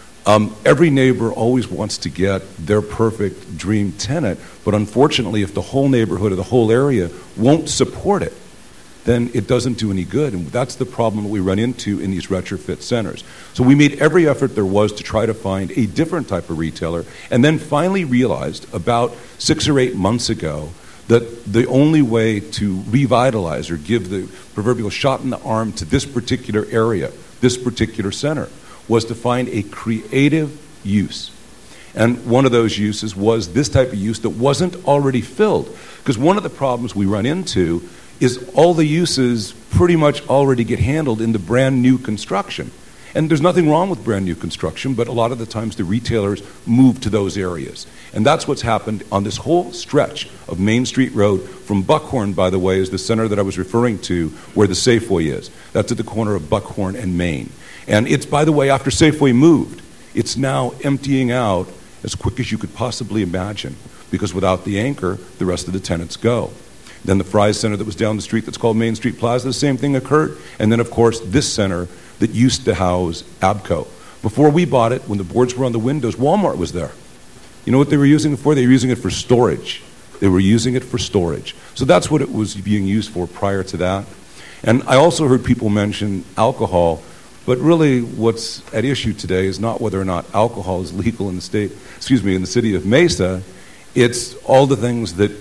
Every neighbor always wants to get their perfect dream tenant, but unfortunately, if the whole neighborhood or the whole area won't support it, then it doesn't do any good. And that's the problem that we run into in these retrofit centers. So we made every effort there was to try to find a different type of retailer, and then finally realized about 6 or 8 months ago that the only way to revitalize or give the proverbial shot in the arm to this particular area, this particular center, was to find a creative use. And one of those uses was this type of use that wasn't already filled. Because one of the problems we run into is all the uses pretty much already get handled in the brand new construction. And there's nothing wrong with brand new construction, but a lot of the times the retailers move to those areas. And that's what's happened on this whole stretch of Main Street Road. From Buckhorn, by the way, is the center that I was referring to where the Safeway is. That's at the corner of Buckhorn and Main. And it's, by the way, after Safeway moved, it's now emptying out as quick as you could possibly imagine, because without the anchor, the rest of the tenants go. Then the Fry's Center that was down the street that's called Main Street Plaza, the same thing occurred. And then, of course, this center that used to house Abco. Before we bought it, when the boards were on the windows, Walmart was there. You know what they were using it for? They were using it for storage. They were using it for storage. So that's what it was being used for prior to that. And I also heard people mention alcohol, but really what's at issue today is not whether or not alcohol is legal in the in the city of Mesa. It's all the things that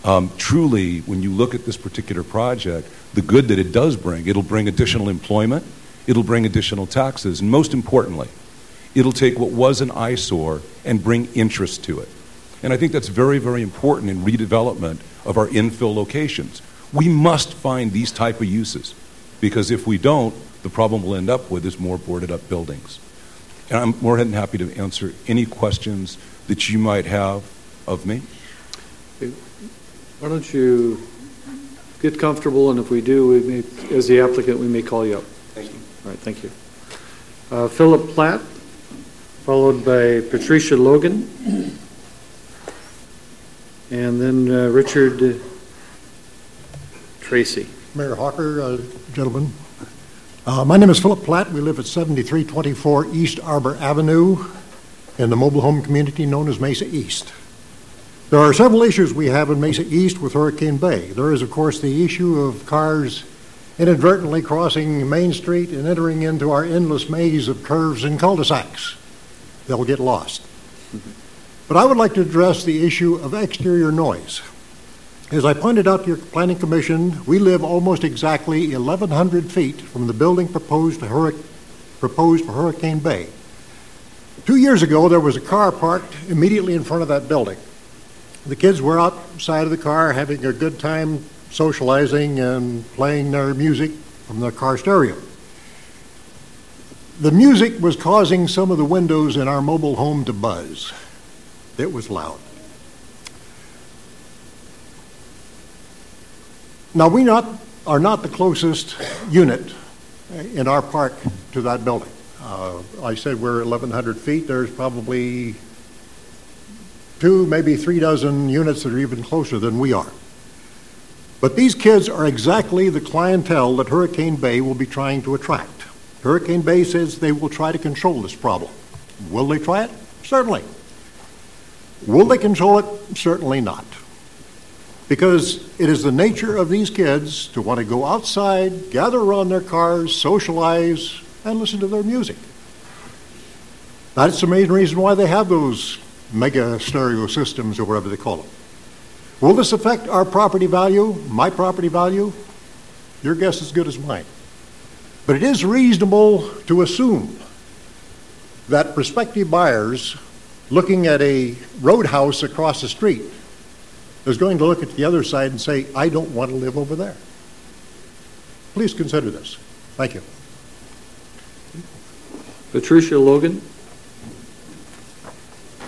truly, when you look at this particular project, the good that it does bring. It'll bring additional employment. It'll bring additional taxes. And most importantly, it'll take what was an eyesore and bring interest to it. And I think that's very, very important in redevelopment of our infill locations. We must find these type of uses, because if we don't, the problem we'll end up with is more boarded up buildings. And I'm more than happy to answer any questions that you might have of me. Why don't you get comfortable, and if we do, we may, as the applicant, we may call you up. Thank you. All right, thank you. Philip Platt, followed by Patricia Logan, and then Richard Tracy. Mayor Hawker, gentlemen. My name is Philip Platt. We live at 7324 East Arbor Avenue in the mobile home community known as Mesa East. There are several issues we have in Mesa East with Hurricane Bay. There is, of course, the issue of cars inadvertently crossing Main Street and entering into our endless maze of curves and cul-de-sacs. They'll get lost. But I would like to address the issue of exterior noise. As I pointed out to your Planning Commission, we live almost exactly 1,100 feet from the building proposed for Hurricane Bay. 2 years ago, there was a car parked immediately in front of that building. The kids were outside of the car having a good time socializing and playing their music from their car stereo. The music was causing some of the windows in our mobile home to buzz. It was loud. Now, we are not the closest unit in our park to that building. I said we're 1,100 feet. There's probably 2, maybe 3 dozen units that are even closer than we are. But these kids are exactly the clientele that Hurricane Bay will be trying to attract. Hurricane Bay says they will try to control this problem. Will they try it? Certainly. Will they control it? Certainly not. Because it is the nature of these kids to want to go outside, gather around their cars, socialize, and listen to their music. That's the main reason why they have those mega stereo systems or whatever they call them. Will this affect our property value, my property value? Your guess is as good as mine. But it is reasonable to assume that prospective buyers looking at a roadhouse across the street is going to look at the other side and say, I don't want to live over there. Please consider this. Thank you. Patricia Logan.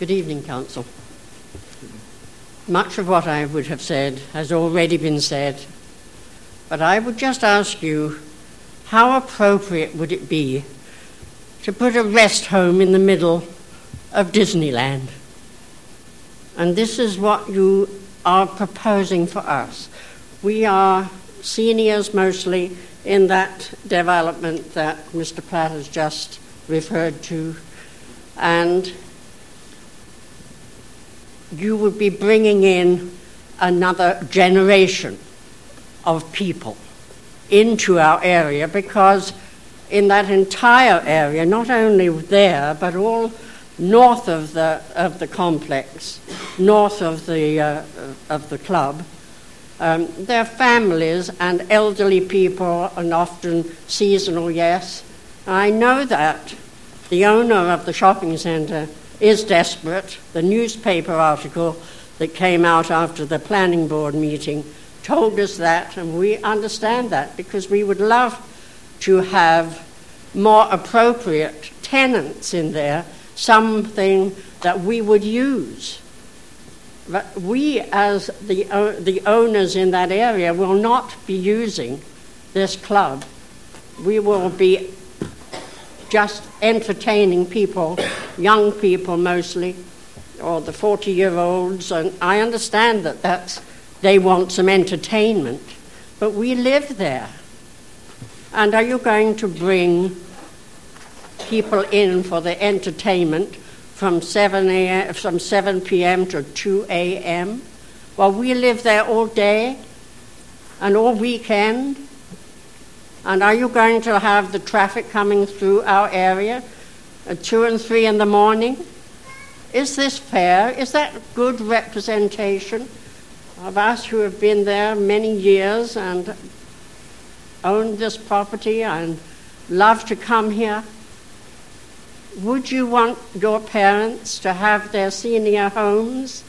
Good evening, Council. Much of what I would have said has already been said, but I would just ask you, how appropriate would it be to put a rest home in the middle of Disneyland? And this is what you are proposing for us. We are seniors mostly in that development that Mr. Platt has just referred to, and you would be bringing in another generation of people into our area, because in that entire area, not only there, but all north of the complex, north of the club, there are families and elderly people, and often seasonal, yes. I know that the owner of the shopping centre is desperate. The newspaper article that came out after the planning board meeting told us that, and we understand that, because we would love to have more appropriate tenants in there, something that we would use. But we, as the owners in that area, will not be using this club. We will be just entertaining people, young people mostly, or the 40-year-olds, and I understand that they want some entertainment, but we live there. And are you going to bring people in for the entertainment from 7 p.m. to 2 a.m.? Well, we live there all day and all weekend. And are you going to have the traffic coming through our area at 2 and 3 in the morning? Is this fair? Is that good representation of us who have been there many years and owned this property and love to come here? Would you want your parents to have their senior homes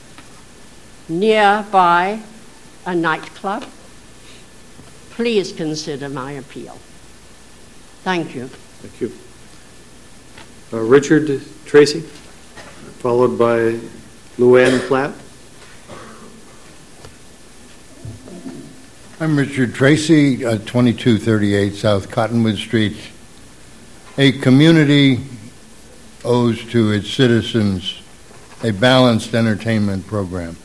nearby a nightclub? Please consider my appeal. Thank you. Thank you. Richard Tracy, followed by Luann Platt. I'm Richard Tracy, 2238 South Cottonwood Street. A community owes to its citizens a balanced entertainment program.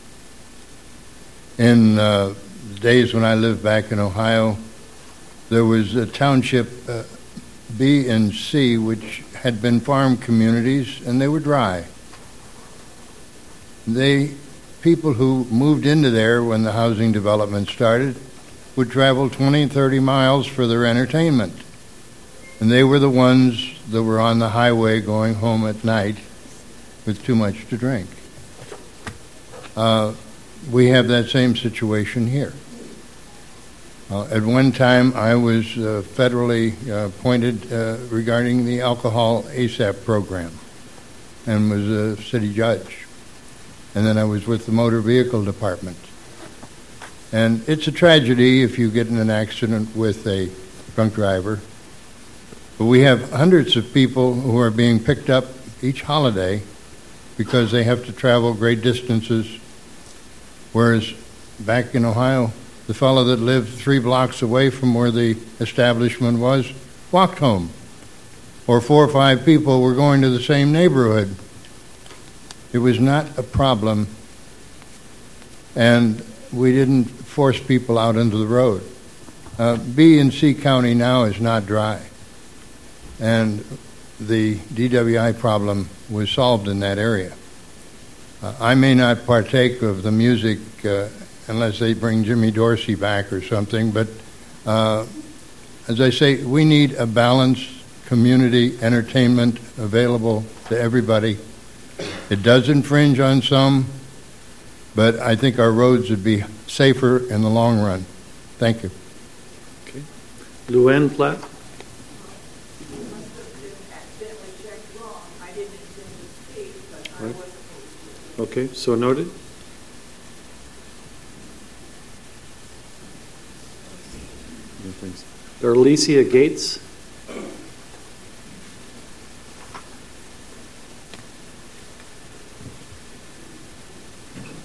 In the days when I lived back in Ohio, there was a township B and C which had been farm communities, and they were dry. People who moved into there when the housing development started would travel 20 and 30 miles for their entertainment. And they were the ones that were on the highway going home at night with too much to drink. We have that same situation here. At one time, I was federally appointed regarding the alcohol ASAP program and was a city judge. And then I was with the motor vehicle department. And it's a tragedy if you get in an accident with a drunk driver. But we have hundreds of people who are being picked up each holiday because they have to travel great distances, whereas back in Ohio, the fellow that lived 3 blocks away from where the establishment was walked home. Or 4 or 5 people were going to the same neighborhood. It was not a problem, and we didn't force people out into the road. B and C County now is not dry, and the DWI problem was solved in that area. I may not partake of the music unless they bring Jimmy Dorsey back or something, but as I say, we need a balanced community entertainment available to everybody. It does infringe on some, but I think our roads would be safer in the long run. Thank you. Okay. Luann Platt. Right. Okay, so noted. Darlicia Gates.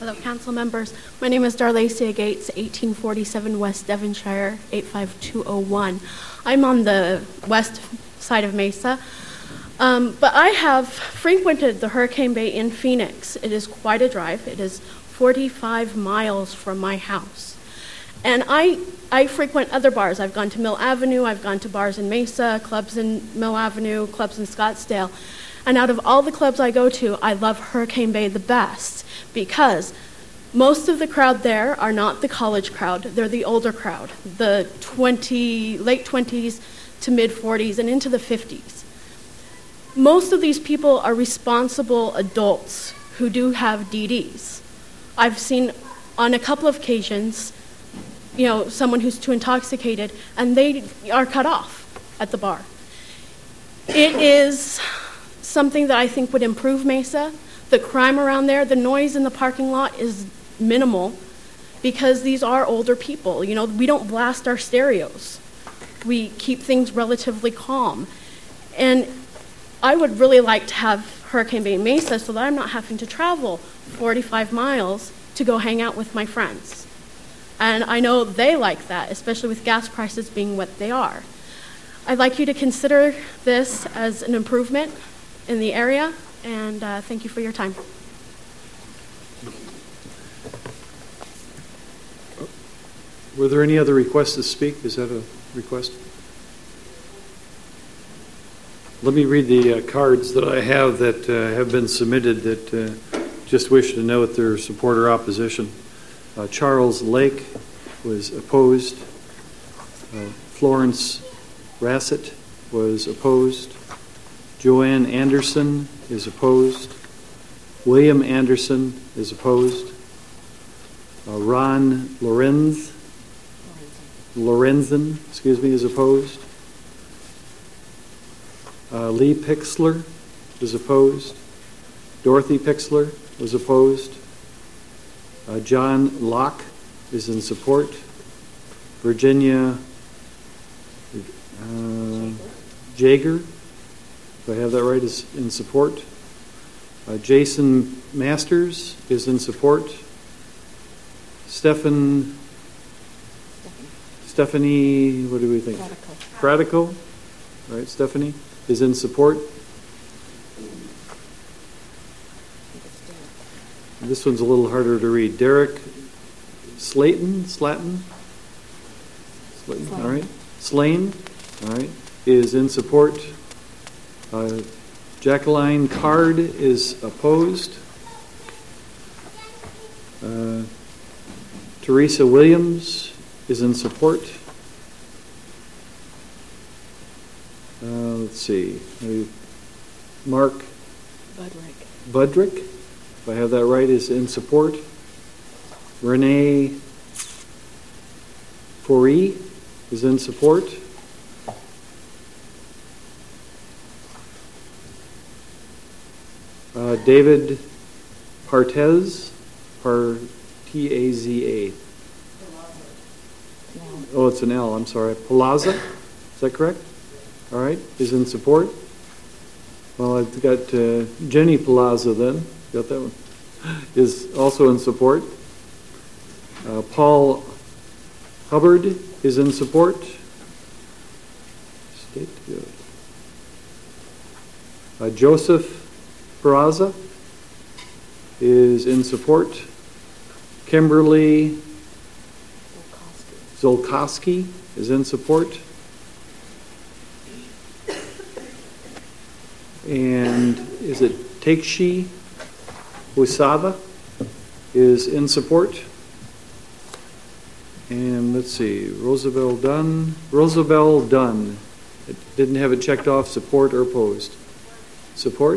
Hello, council members. My name is Darlacia Gates, 1847 West Devonshire, 85201. I'm on the west side of Mesa, but I have frequented the Hurricane Bay in Phoenix. It is quite a drive. It is 45 miles from my house. And I frequent other bars. I've gone to Mill Avenue, I've gone to bars in Mesa, clubs in Mill Avenue, clubs in Scottsdale. And out of all the clubs I go to, I love Hurricane Bay the best because most of the crowd there are not the college crowd. They're the older crowd, the late 20s to mid 40s and into the 50s. Most of these people are responsible adults who do have DDs. I've seen on a couple of occasions, someone who's too intoxicated, and they are cut off at the bar. It is something that I think would improve Mesa. The crime around there, the noise in the parking lot is minimal because these are older people. We don't blast our stereos. We keep things relatively calm. And I would really like to have Hurricane Bay Mesa so that I'm not having to travel 45 miles to go hang out with my friends. And I know they like that, especially with gas prices being what they are. I'd like you to consider this as an improvement in the area, and thank you for your time. Were there any other requests to speak? Is that a request? Let me read the cards that I have that have been submitted that just wish to note their support or opposition. Charles Lake was opposed. Florence Rassett was opposed. Joanne Anderson is opposed. William Anderson is opposed. Ron Lorenzen, is opposed. Lee Pixler is opposed. Dorothy Pixler was opposed. John Locke is in support. Virginia Jager, if I have that right, is in support. Jason Masters is in support. Stephanie, what do we think? Fratico. All right, Stephanie is in support. This one's a little harder to read. Derek Slayton, all right. Slane, all right, is in support. Jacqueline Card is opposed. Teresa Williams is in support. Let's see. Mark Budrick, if I have that right, is in support. Renee Foree is in support. David Partez, P-A-Z-A. Oh, it's an L, I'm sorry. Palazza, is that correct? All right, is in support. Well, I've got Jenny Palazza then, got that one, is also in support. Paul Hubbard is in support. Joseph Peraza is in support. Kimberly Zolkowski is in support. And is it Takshi Wasava is in support. And let's see, Rosabelle Dunn. It didn't have it checked off, support or opposed. Support.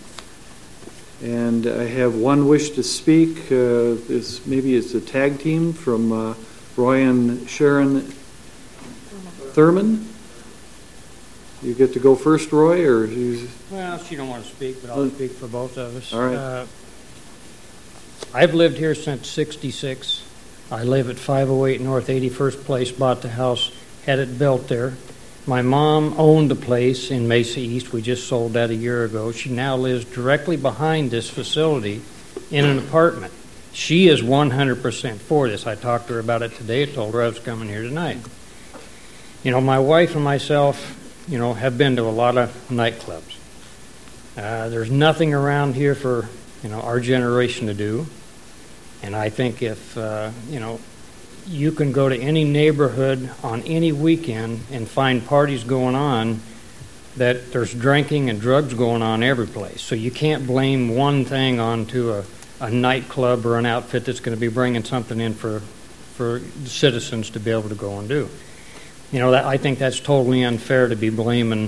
And I have one wish to speak. Maybe it's a tag team from Roy and Sharon Thurman. You get to go first, Roy, or well, she don't want to speak, but I'll speak for both of us. All right. I've lived here since '66. I live at 508 North 81st Place. Bought the house, had it built there. My mom owned the place in Mesa East. We just sold that a year ago. She now lives directly behind this facility in an apartment. She is 100% for this. I talked to her about it today. I told her I was coming here tonight. You know, my wife and myself, you know, have been to a lot of nightclubs. There's nothing around here for, you know, our generation to do. And I think if, you know, you can go to any neighborhood on any weekend and find parties going on, that there's drinking and drugs going on every place. So you can't blame one thing onto a nightclub or an outfit that's going to be bringing something in for citizens to be able to go and do. You know, I think that's totally unfair to be blaming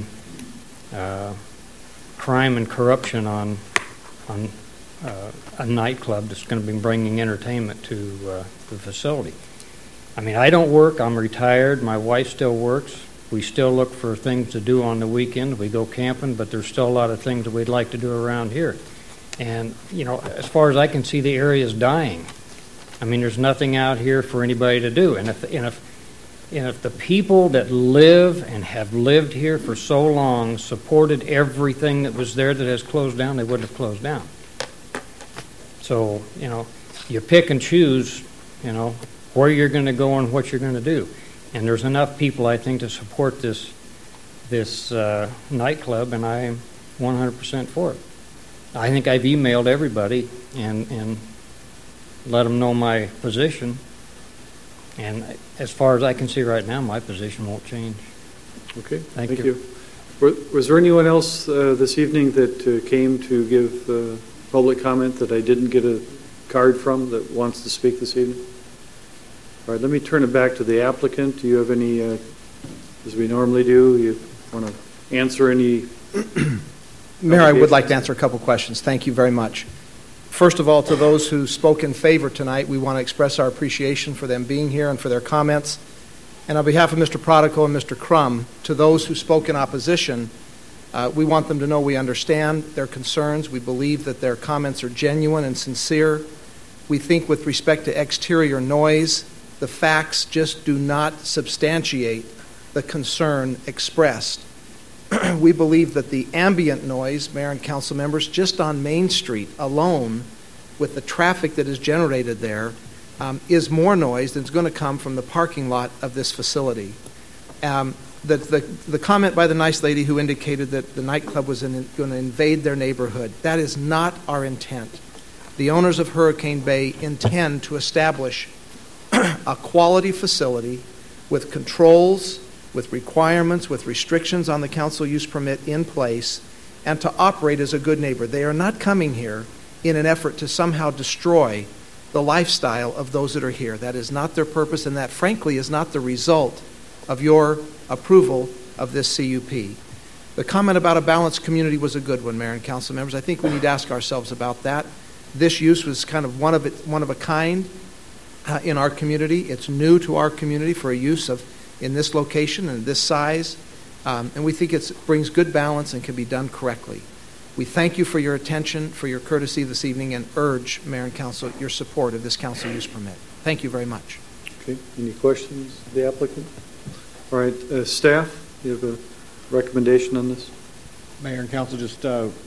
crime and corruption on a nightclub that's going to be bringing entertainment to the facility. I mean, I don't work. I'm retired. My wife still works. We still look for things to do on the weekend. We go camping, but there's still a lot of things that we'd like to do around here. And, you know, as far as I can see, the area is dying. I mean, there's nothing out here for anybody to do. And if the people that live and have lived here for so long supported everything that was there that has closed down, they wouldn't have closed down. So, you know, you pick and choose, you know, where you're going to go and what you're going to do. And there's enough people, I think, to support this nightclub, and I am 100% for it. I think I've emailed everybody and let them know my position. And as far as I can see right now, my position won't change. Okay, thank you. Was there anyone else this evening that came to give public comment that I didn't get a card from that wants to speak this evening? All right, let me turn it back to the applicant. Do you have any, as we normally do, you want to answer any? Mayor, I would like to answer a couple questions. Thank you very much. First of all, to those who spoke in favor tonight, we want to express our appreciation for them being here and for their comments. And on behalf of Mr. Prodigal and Mr. Crum, to those who spoke in opposition, we want them to know we understand their concerns. We believe that their comments are genuine and sincere. We think with respect to exterior noise, the facts just do not substantiate the concern expressed. We believe that the ambient noise, Mayor and Council members, just on Main Street alone, with the traffic that is generated there, is more noise than is going to come from the parking lot of this facility. The comment by the nice lady who indicated that the nightclub was going to invade their neighborhood, that is not our intent. The owners of Hurricane Bay intend to establish a quality facility with controls, with requirements, with restrictions on the council use permit in place, and to operate as a good neighbor. They are not coming here in an effort to somehow destroy the lifestyle of those that are here. That is not their purpose, and that, frankly, is not the result of your approval of this CUP. The comment about a balanced community was a good one, Mayor and Council members. I think we need to ask ourselves about that. This use was kind of one of a kind in our community. It's new to our community for a use in this location and this size, and we think it brings good balance and can be done correctly. We thank you for your attention, for your courtesy this evening, and urge, Mayor and Council, your support of this council use permit. Thank you very much. Okay. Any questions of the applicant? All right. Staff, you have a recommendation on this? Mayor and Council, just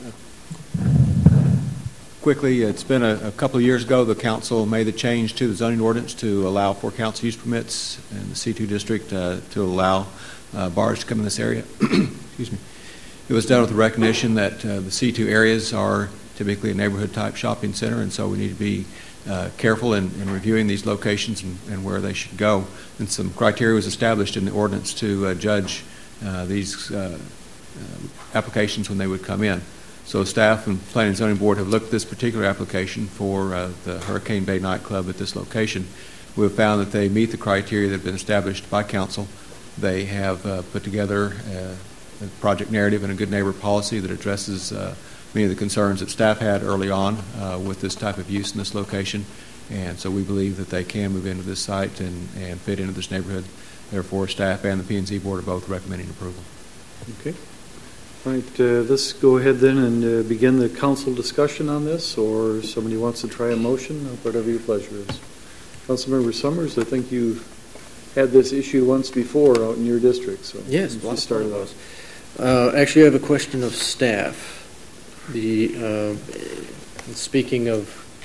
quickly, it's been a couple of years ago the council made the change to the zoning ordinance to allow for council use permits in the C2 district to allow bars to come in this area. Excuse me. It was done with the recognition that the C2 areas are typically a neighborhood type shopping center, and so we need to be careful in reviewing these locations and where they should go. And some criteria was established in the ordinance to judge these applications when they would come in. So staff and Planning and Zoning Board have looked at this particular application for the Hurricane Bay nightclub at this location. We have found that they meet the criteria that have been established by council. They have put together a project narrative and a good neighbor policy that addresses many of the concerns that staff had early on with this type of use in this location. And so we believe that they can move into this site and fit into this neighborhood. Therefore, staff and the P&Z Board are both recommending approval. Okay. All right, let's go ahead then and begin the council discussion on this, or somebody wants to try a motion, whatever your pleasure is. Councilmember Summers, I think you had this issue once before out in your district. So yes, you started off. Actually, I have a question of staff. Speaking of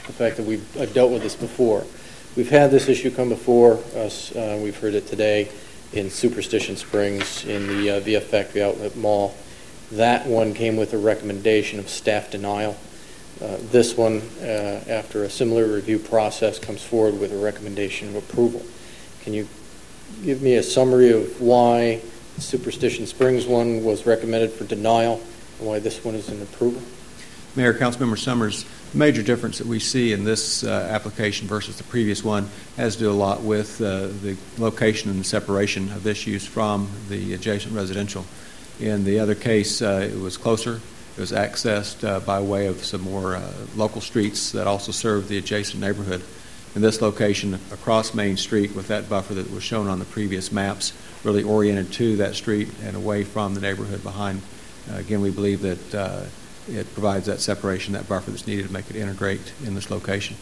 the fact that we've dealt with this before. We've had this issue come before us. We've heard it today in Superstition Springs, in the VF Factory Outlet Mall. That one came with a recommendation of staff denial. This one, after a similar review process, comes forward with a recommendation of approval. Can you give me a summary of why the Superstition Springs one was recommended for denial and why this one is in approval? Mayor, Councilmember Summers, the major difference that we see in this application versus the previous one has to do a lot with the location and the separation of this use from the adjacent residential. In the other case, it was closer. It was accessed by way of some more local streets that also served the adjacent neighborhood. In this location, across Main Street, with that buffer that was shown on the previous maps, really oriented to that street and away from the neighborhood behind. Again, we believe that it provides that separation, that buffer that's needed to make it integrate in this location.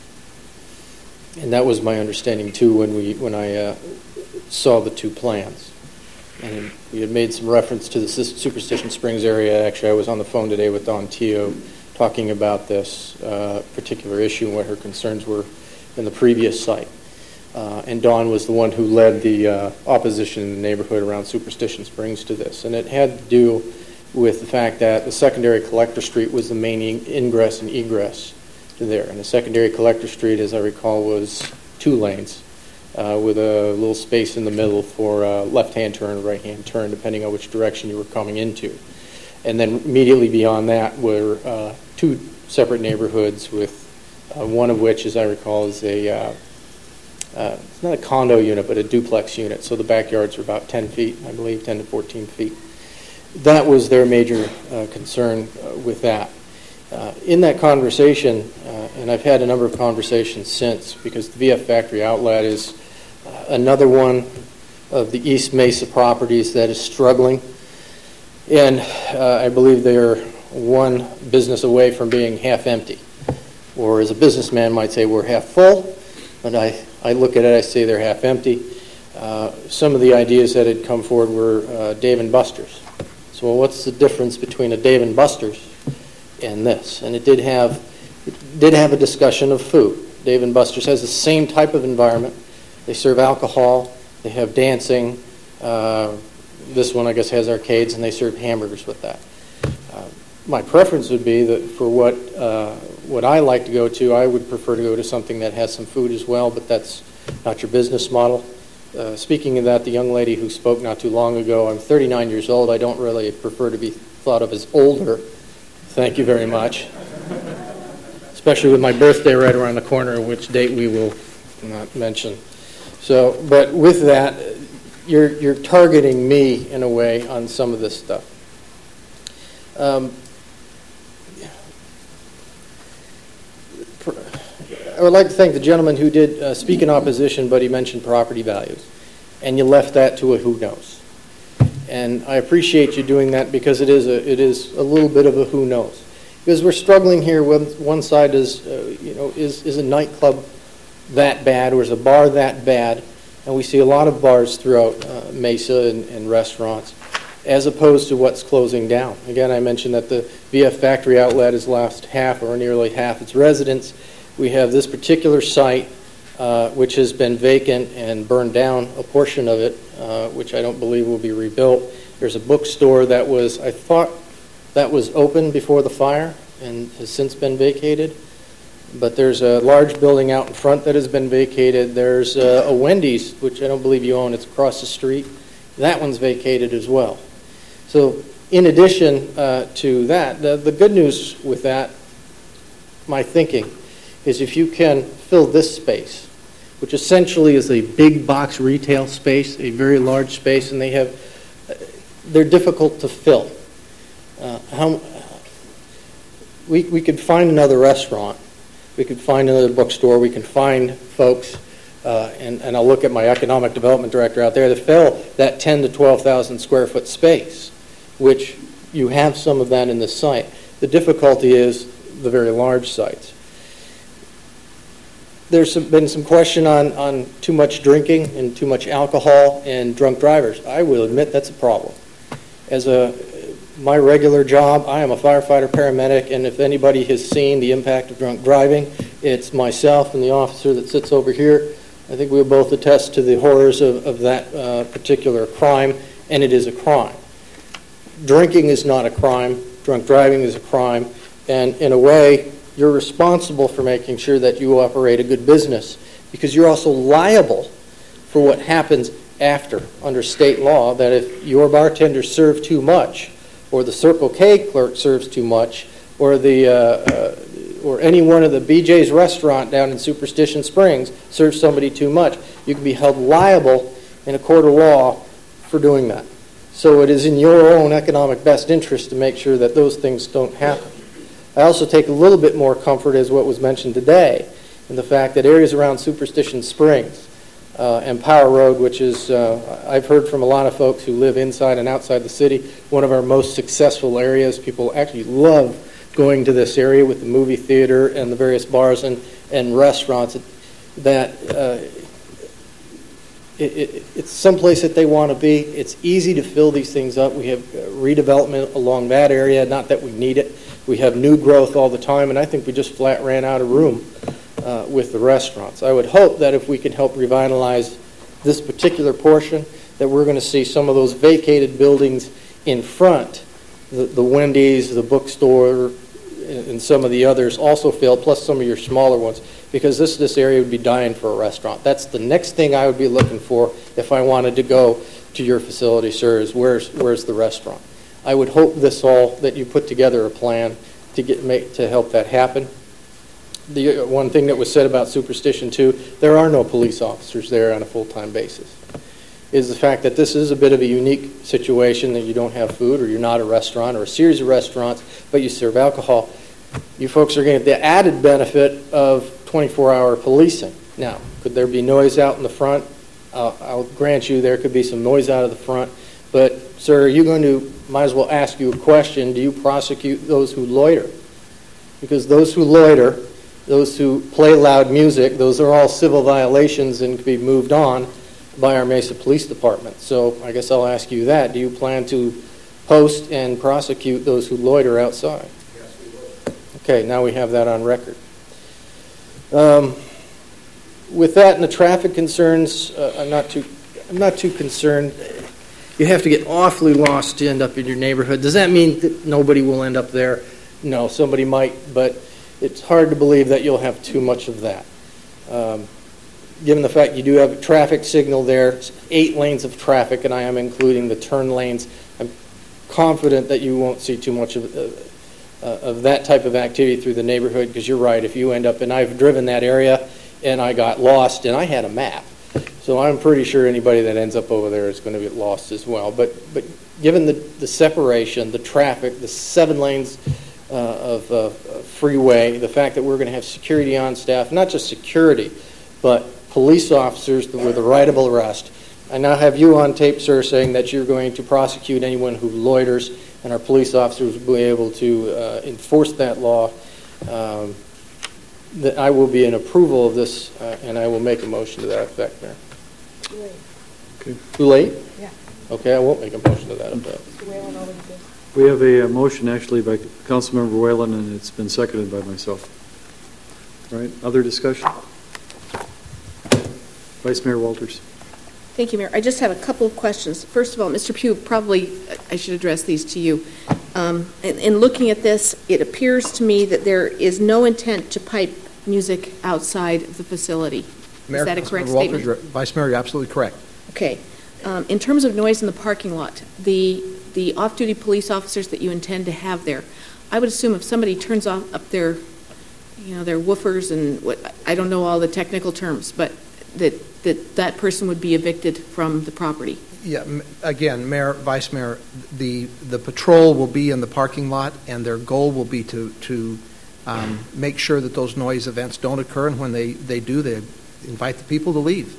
And that was my understanding too when I saw the two plans. And we had made some reference to the Superstition Springs area. Actually, I was on the phone today with Dawn Teo talking about this particular issue and what her concerns were in the previous site. And Dawn was the one who led the opposition in the neighborhood around Superstition Springs to this. And it had to do with the fact that the secondary collector street was the main ingress and egress to there. And the secondary collector street, as I recall, was 2 lanes with a little space in the middle for a left-hand turn or right-hand turn, depending on which direction you were coming into. And then immediately beyond that were 2 separate neighborhoods, with one of which, as I recall, is a it's not a condo unit, but a duplex unit. So the backyards are about 10 feet, I believe, 10 to 14 feet. That was their major concern with that. In that conversation, and I've had a number of conversations since, because the VF Factory Outlet is another one of the East Mesa properties that is struggling. And I believe they're one business away from being half empty. Or as a businessman might say, we're half full, but I look at it, I say they're half empty. Some of the ideas that had come forward were Dave & Buster's. So what's the difference between a Dave & Buster's and this? And it did have a discussion of food. Dave & Buster's has the same type of environment. They serve alcohol, they have dancing. This one, I guess, has arcades, and they serve hamburgers with that. My preference would be that for what I like to go to, I would prefer to go to something that has some food as well, but that's not your business model. Speaking of that, the young lady who spoke not too long ago, I'm 39 years old. I don't really prefer to be thought of as older. Thank you very much. Especially with my birthday right around the corner, which date we will not mention. So, but with that, you're targeting me in a way on some of this stuff. I would like to thank the gentleman who did speak in opposition, but he mentioned property values. And you left that to a who knows. And I appreciate you doing that, because it is a little bit of a who knows. Because we're struggling here with one side is, is a nightclub that bad, or is a bar that bad? And we see a lot of bars throughout Mesa and restaurants, as opposed to what's closing down. Again, I mentioned that the VF Factory Outlet has lost half or nearly half its residents. We have this particular site, which has been vacant and burned down, a portion of it, which I don't believe will be rebuilt. There's a bookstore that was, I thought, that was open before the fire and has since been vacated. But there's a large building out in front that has been vacated. There's a Wendy's, which I don't believe you own. It's across the street. That one's vacated as well. So in addition to that, the good news with that, my thinking, is if you can fill this space, which essentially is a big box retail space, a very large space, and they're difficult to fill. We could find another restaurant, we could find another bookstore, we can find folks, and I'll look at my economic development director out there, to fill that 10 to 12,000 square foot space, which you have some of that in the site. The difficulty is the very large sites. There's been some question on too much drinking and too much alcohol and drunk drivers. I will admit that's a problem. As my regular job, I am a firefighter paramedic, and if anybody has seen the impact of drunk driving, It's myself and the officer that sits over here. I think we both attest to the horrors of that particular crime, and it is a crime. Drinking is not a crime. Drunk driving is a crime. And in a way, you're responsible for making sure that you operate a good business, because you're also liable for what happens after under state law, that if your bartender serves too much, or the Circle K clerk serves too much, or or any one of the BJ's restaurant down in Superstition Springs serves somebody too much, you can be held liable in a court of law for doing that. So it is in your own economic best interest to make sure that those things don't happen. I also take a little bit more comfort, as what was mentioned today, in the fact that areas around Superstition Springs and Power Road, which is, I've heard from a lot of folks who live inside and outside the city, one of our most successful areas. People actually love going to this area with the movie theater and the various bars and restaurants, that it's someplace that they want to be. It's easy to fill these things up. We have redevelopment along that area, not that we need it. We have new growth all the time, and I think we just flat ran out of room with the restaurants. I would hope that if we can help revitalize this particular portion, that we're going to see some of those vacated buildings in front, the Wendy's, the bookstore, and some of the others also fill, plus some of your smaller ones, because this area would be dying for a restaurant. That's the next thing I would be looking for if I wanted to go to your facility, sir, is where's the restaurant? I would hope that you put together a plan to help that happen. The one thing that was said about Superstition 2, there are no police officers there on a full-time basis, is the fact that this is a bit of a unique situation, that you don't have food, or you're not a restaurant or a series of restaurants, but you serve alcohol. You folks are going to get the added benefit of 24-hour policing. Now, could there be noise out in the front? I'll grant you there could be some noise out of the front, but sir, might as well ask you a question. Do you prosecute those who loiter? Because those who loiter, those who play loud music, those are all civil violations and can be moved on by our Mesa Police Department. So I guess I'll ask you that. Do you plan to post and prosecute those who loiter outside? Yes, we will. Okay, now we have that on record. With that and the traffic concerns, I'm not too concerned. You have to get awfully lost to end up in your neighborhood. Does that mean that nobody will end up there? No, somebody might, but it's hard to believe that you'll have too much of that. Given the fact you do have a traffic signal there, 8 lanes of traffic, and I am including the turn lanes, I'm confident that you won't see too much of that type of activity through the neighborhood, because you're right, if you end up, and I've driven that area, and I got lost, and I had a map. So I'm pretty sure anybody that ends up over there is going to get lost as well. But given the separation, the traffic, the 7 lanes of freeway, the fact that we're going to have security on staff, not just security, but police officers with a rightable arrest. I now have you on tape, sir, saying that you're going to prosecute anyone who loiters, and our police officers will be able to enforce that law. That I will be in approval of this, and I will make a motion to that effect, Mayor. Too late. Okay. Too late? Yeah. Okay, I won't make a motion to that effect. Mr. Whalen already did. We have a motion actually by Councilmember Whalen, and it's been seconded by myself. All right, other discussion? Vice Mayor Walters. Thank you, Mayor. I just have a couple of questions. First of all, Mr. Pugh, probably I should address these to you. In looking at this, it appears to me that there is no intent to pipe music outside of the facility. Mayor, is that a correct Walters, statement? Vice Mayor, you're absolutely correct. Okay. In terms of noise in the parking lot, the off-duty police officers that you intend to have there, I would assume if somebody turns off up their woofers and what, I don't know all the technical terms, but that person would be evicted from the property. Yeah, again, Mayor, Vice Mayor, the patrol will be in the parking lot, and their goal will be to make sure that those noise events don't occur, and when they do, they invite the people to leave.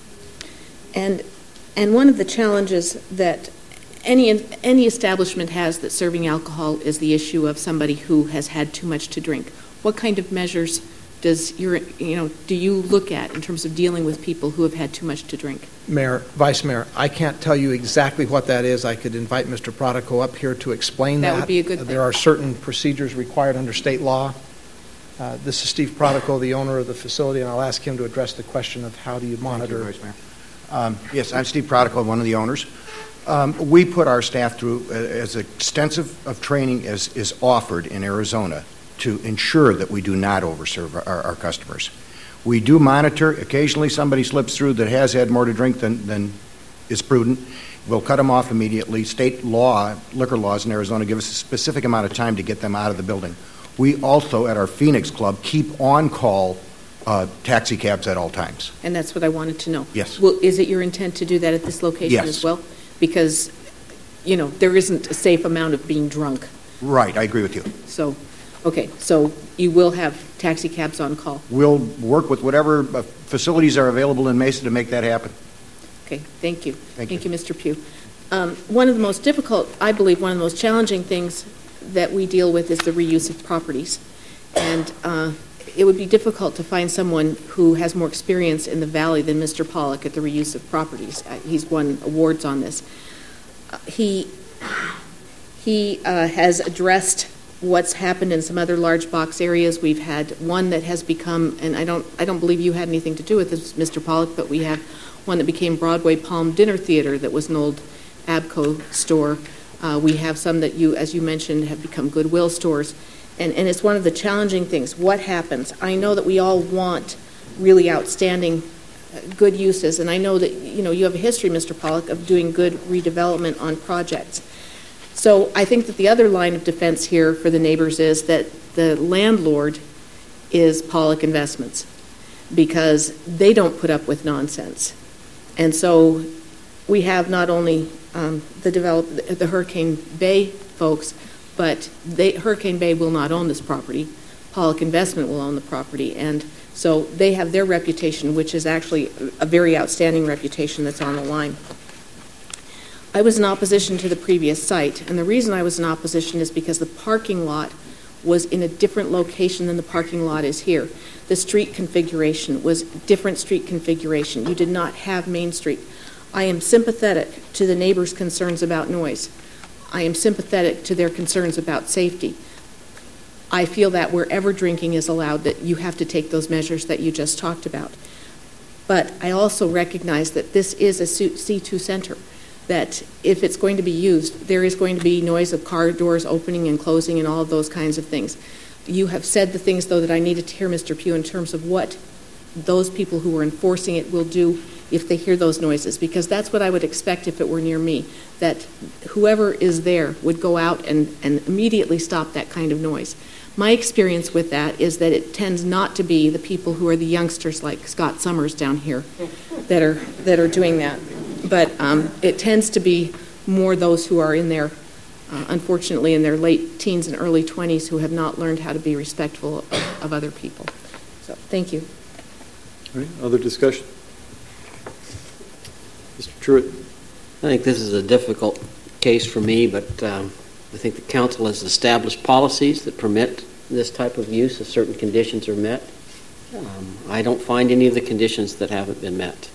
And one of the challenges that any establishment has that's serving alcohol is the issue of somebody who has had too much to drink. What kind of measures do you look at in terms of dealing with people who have had too much to drink? Mayor, Vice Mayor, I can't tell you exactly what that is. I could invite Mr. Prodico up here to explain that. That would be a good thing. There are certain procedures required under state law. This is Steve Prodico, the owner of the facility, and I'll ask him to address the question of how do you monitor. Thank you, Vice Mayor. Yes, I'm Steve Prodico, one of the owners. We put our staff through as extensive of training as is offered in Arizona to ensure that we do not overserve our customers. We do monitor. Occasionally somebody slips through that has had more to drink than is prudent. We'll cut them off immediately. State law, liquor laws in Arizona give us a specific amount of time to get them out of the building. We also, at our Phoenix Club, keep on-call taxi cabs at all times. And that's what I wanted to know. Yes. Well, is it your intent to do that at this location Yes. as well? Because, there isn't a safe amount of being drunk. Right, I agree with you. So, okay, so you will have taxi cabs on call. We'll work with whatever facilities are available in Mesa to make that happen. Okay, thank you. Thank you, Mr. Pugh. One of the most difficult, I believe, one of the most challenging things that we deal with is the reuse of properties. And it would be difficult to find someone who has more experience in the Valley than Mr. Pollock at the reuse of properties. He's won awards on this. He has addressed what's happened in some other large box areas. We've had one that has become, and I don't believe you had anything to do with this, Mr. Pollock, but we have one that became Broadway Palm Dinner Theater that was an old Abco store. We have some that as you mentioned, have become Goodwill stores. And it's one of the challenging things. What happens? I know that we all want really outstanding good uses, and I know that you have a history, Mr. Pollock, of doing good redevelopment on projects. So I think that the other line of defense here for the neighbors is that the landlord is Pollock Investments, because they don't put up with nonsense. And so we have not only the Hurricane Bay folks, but Hurricane Bay will not own this property. Pollock Investment will own the property. And so they have their reputation, which is actually a very outstanding reputation that's on the line. I was in opposition to the previous site, and the reason I was in opposition is because the parking lot was in a different location than the parking lot is here. The street configuration was different street configuration. You did not have Main Street. I am sympathetic to the neighbors' concerns about noise. I am sympathetic to their concerns about safety. I feel that wherever drinking is allowed, that you have to take those measures that you just talked about. But I also recognize that this is a C2 center, that if it's going to be used, there is going to be noise of car doors opening and closing and all of those kinds of things. You have said the things, though, that I needed to hear, Mr. Pugh, in terms of what those people who are enforcing it will do if they hear those noises, because that's what I would expect if it were near me, that whoever is there would go out and immediately stop that kind of noise. My experience with that is that it tends not to be the people who are the youngsters like Scott Summers down here that are doing that, but it tends to be more those who are in their, unfortunately, in their late teens and early 20s who have not learned how to be respectful of other people. So, thank you. All right, other discussion? Mr. Truitt. I think this is a difficult case for me, but I think the council has established policies that permit this type of use if certain conditions are met. I don't find any of the conditions that haven't been met.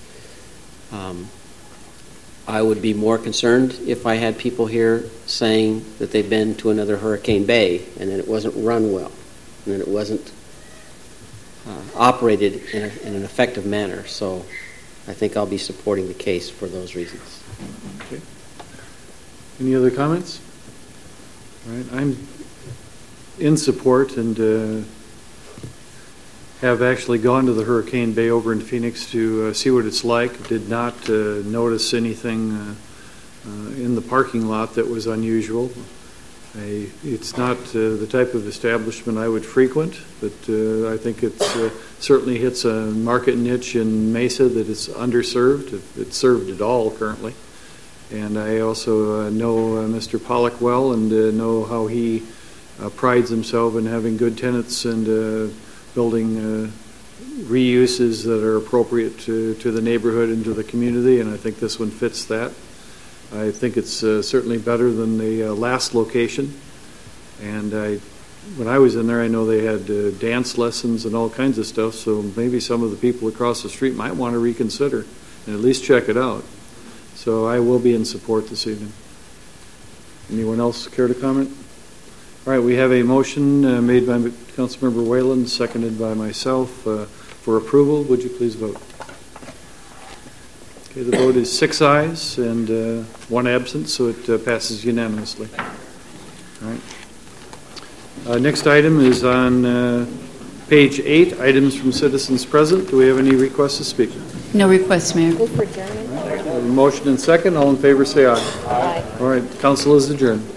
I would be more concerned if I had people here saying that they've been to another Hurricane Bay and that it wasn't run well and that it wasn't operated in an effective manner. So I think I'll be supporting the case for those reasons. Okay. Any other comments? All right, I'm in support and have actually gone to the Hurricane Bay over in Phoenix to see what it's like. Did not notice anything in the parking lot that was unusual. It's not the type of establishment I would frequent, but I think it certainly hits a market niche in Mesa that is underserved, if it's served at all currently. And I also know Mr. Pollock well and know how he prides himself in having good tenants and building reuses that are appropriate to the neighborhood and to the community, and I think this one fits that. I think it's certainly better than the last location. And when I was in there, I know they had dance lessons and all kinds of stuff, so maybe some of the people across the street might want to reconsider and at least check it out. So I will be in support this evening. Anyone else care to comment? All right, we have a motion made by Councilmember Whalen, seconded by myself for approval. Would you please vote? Okay, the vote is 6 ayes and 1 absent, so it passes unanimously. All right. Next item is on page 8, items from citizens present. Do we have any requests to speak? No requests, Mayor. Move for adjournment. Motion and second. All in favor say aye. Aye. All right, council is adjourned.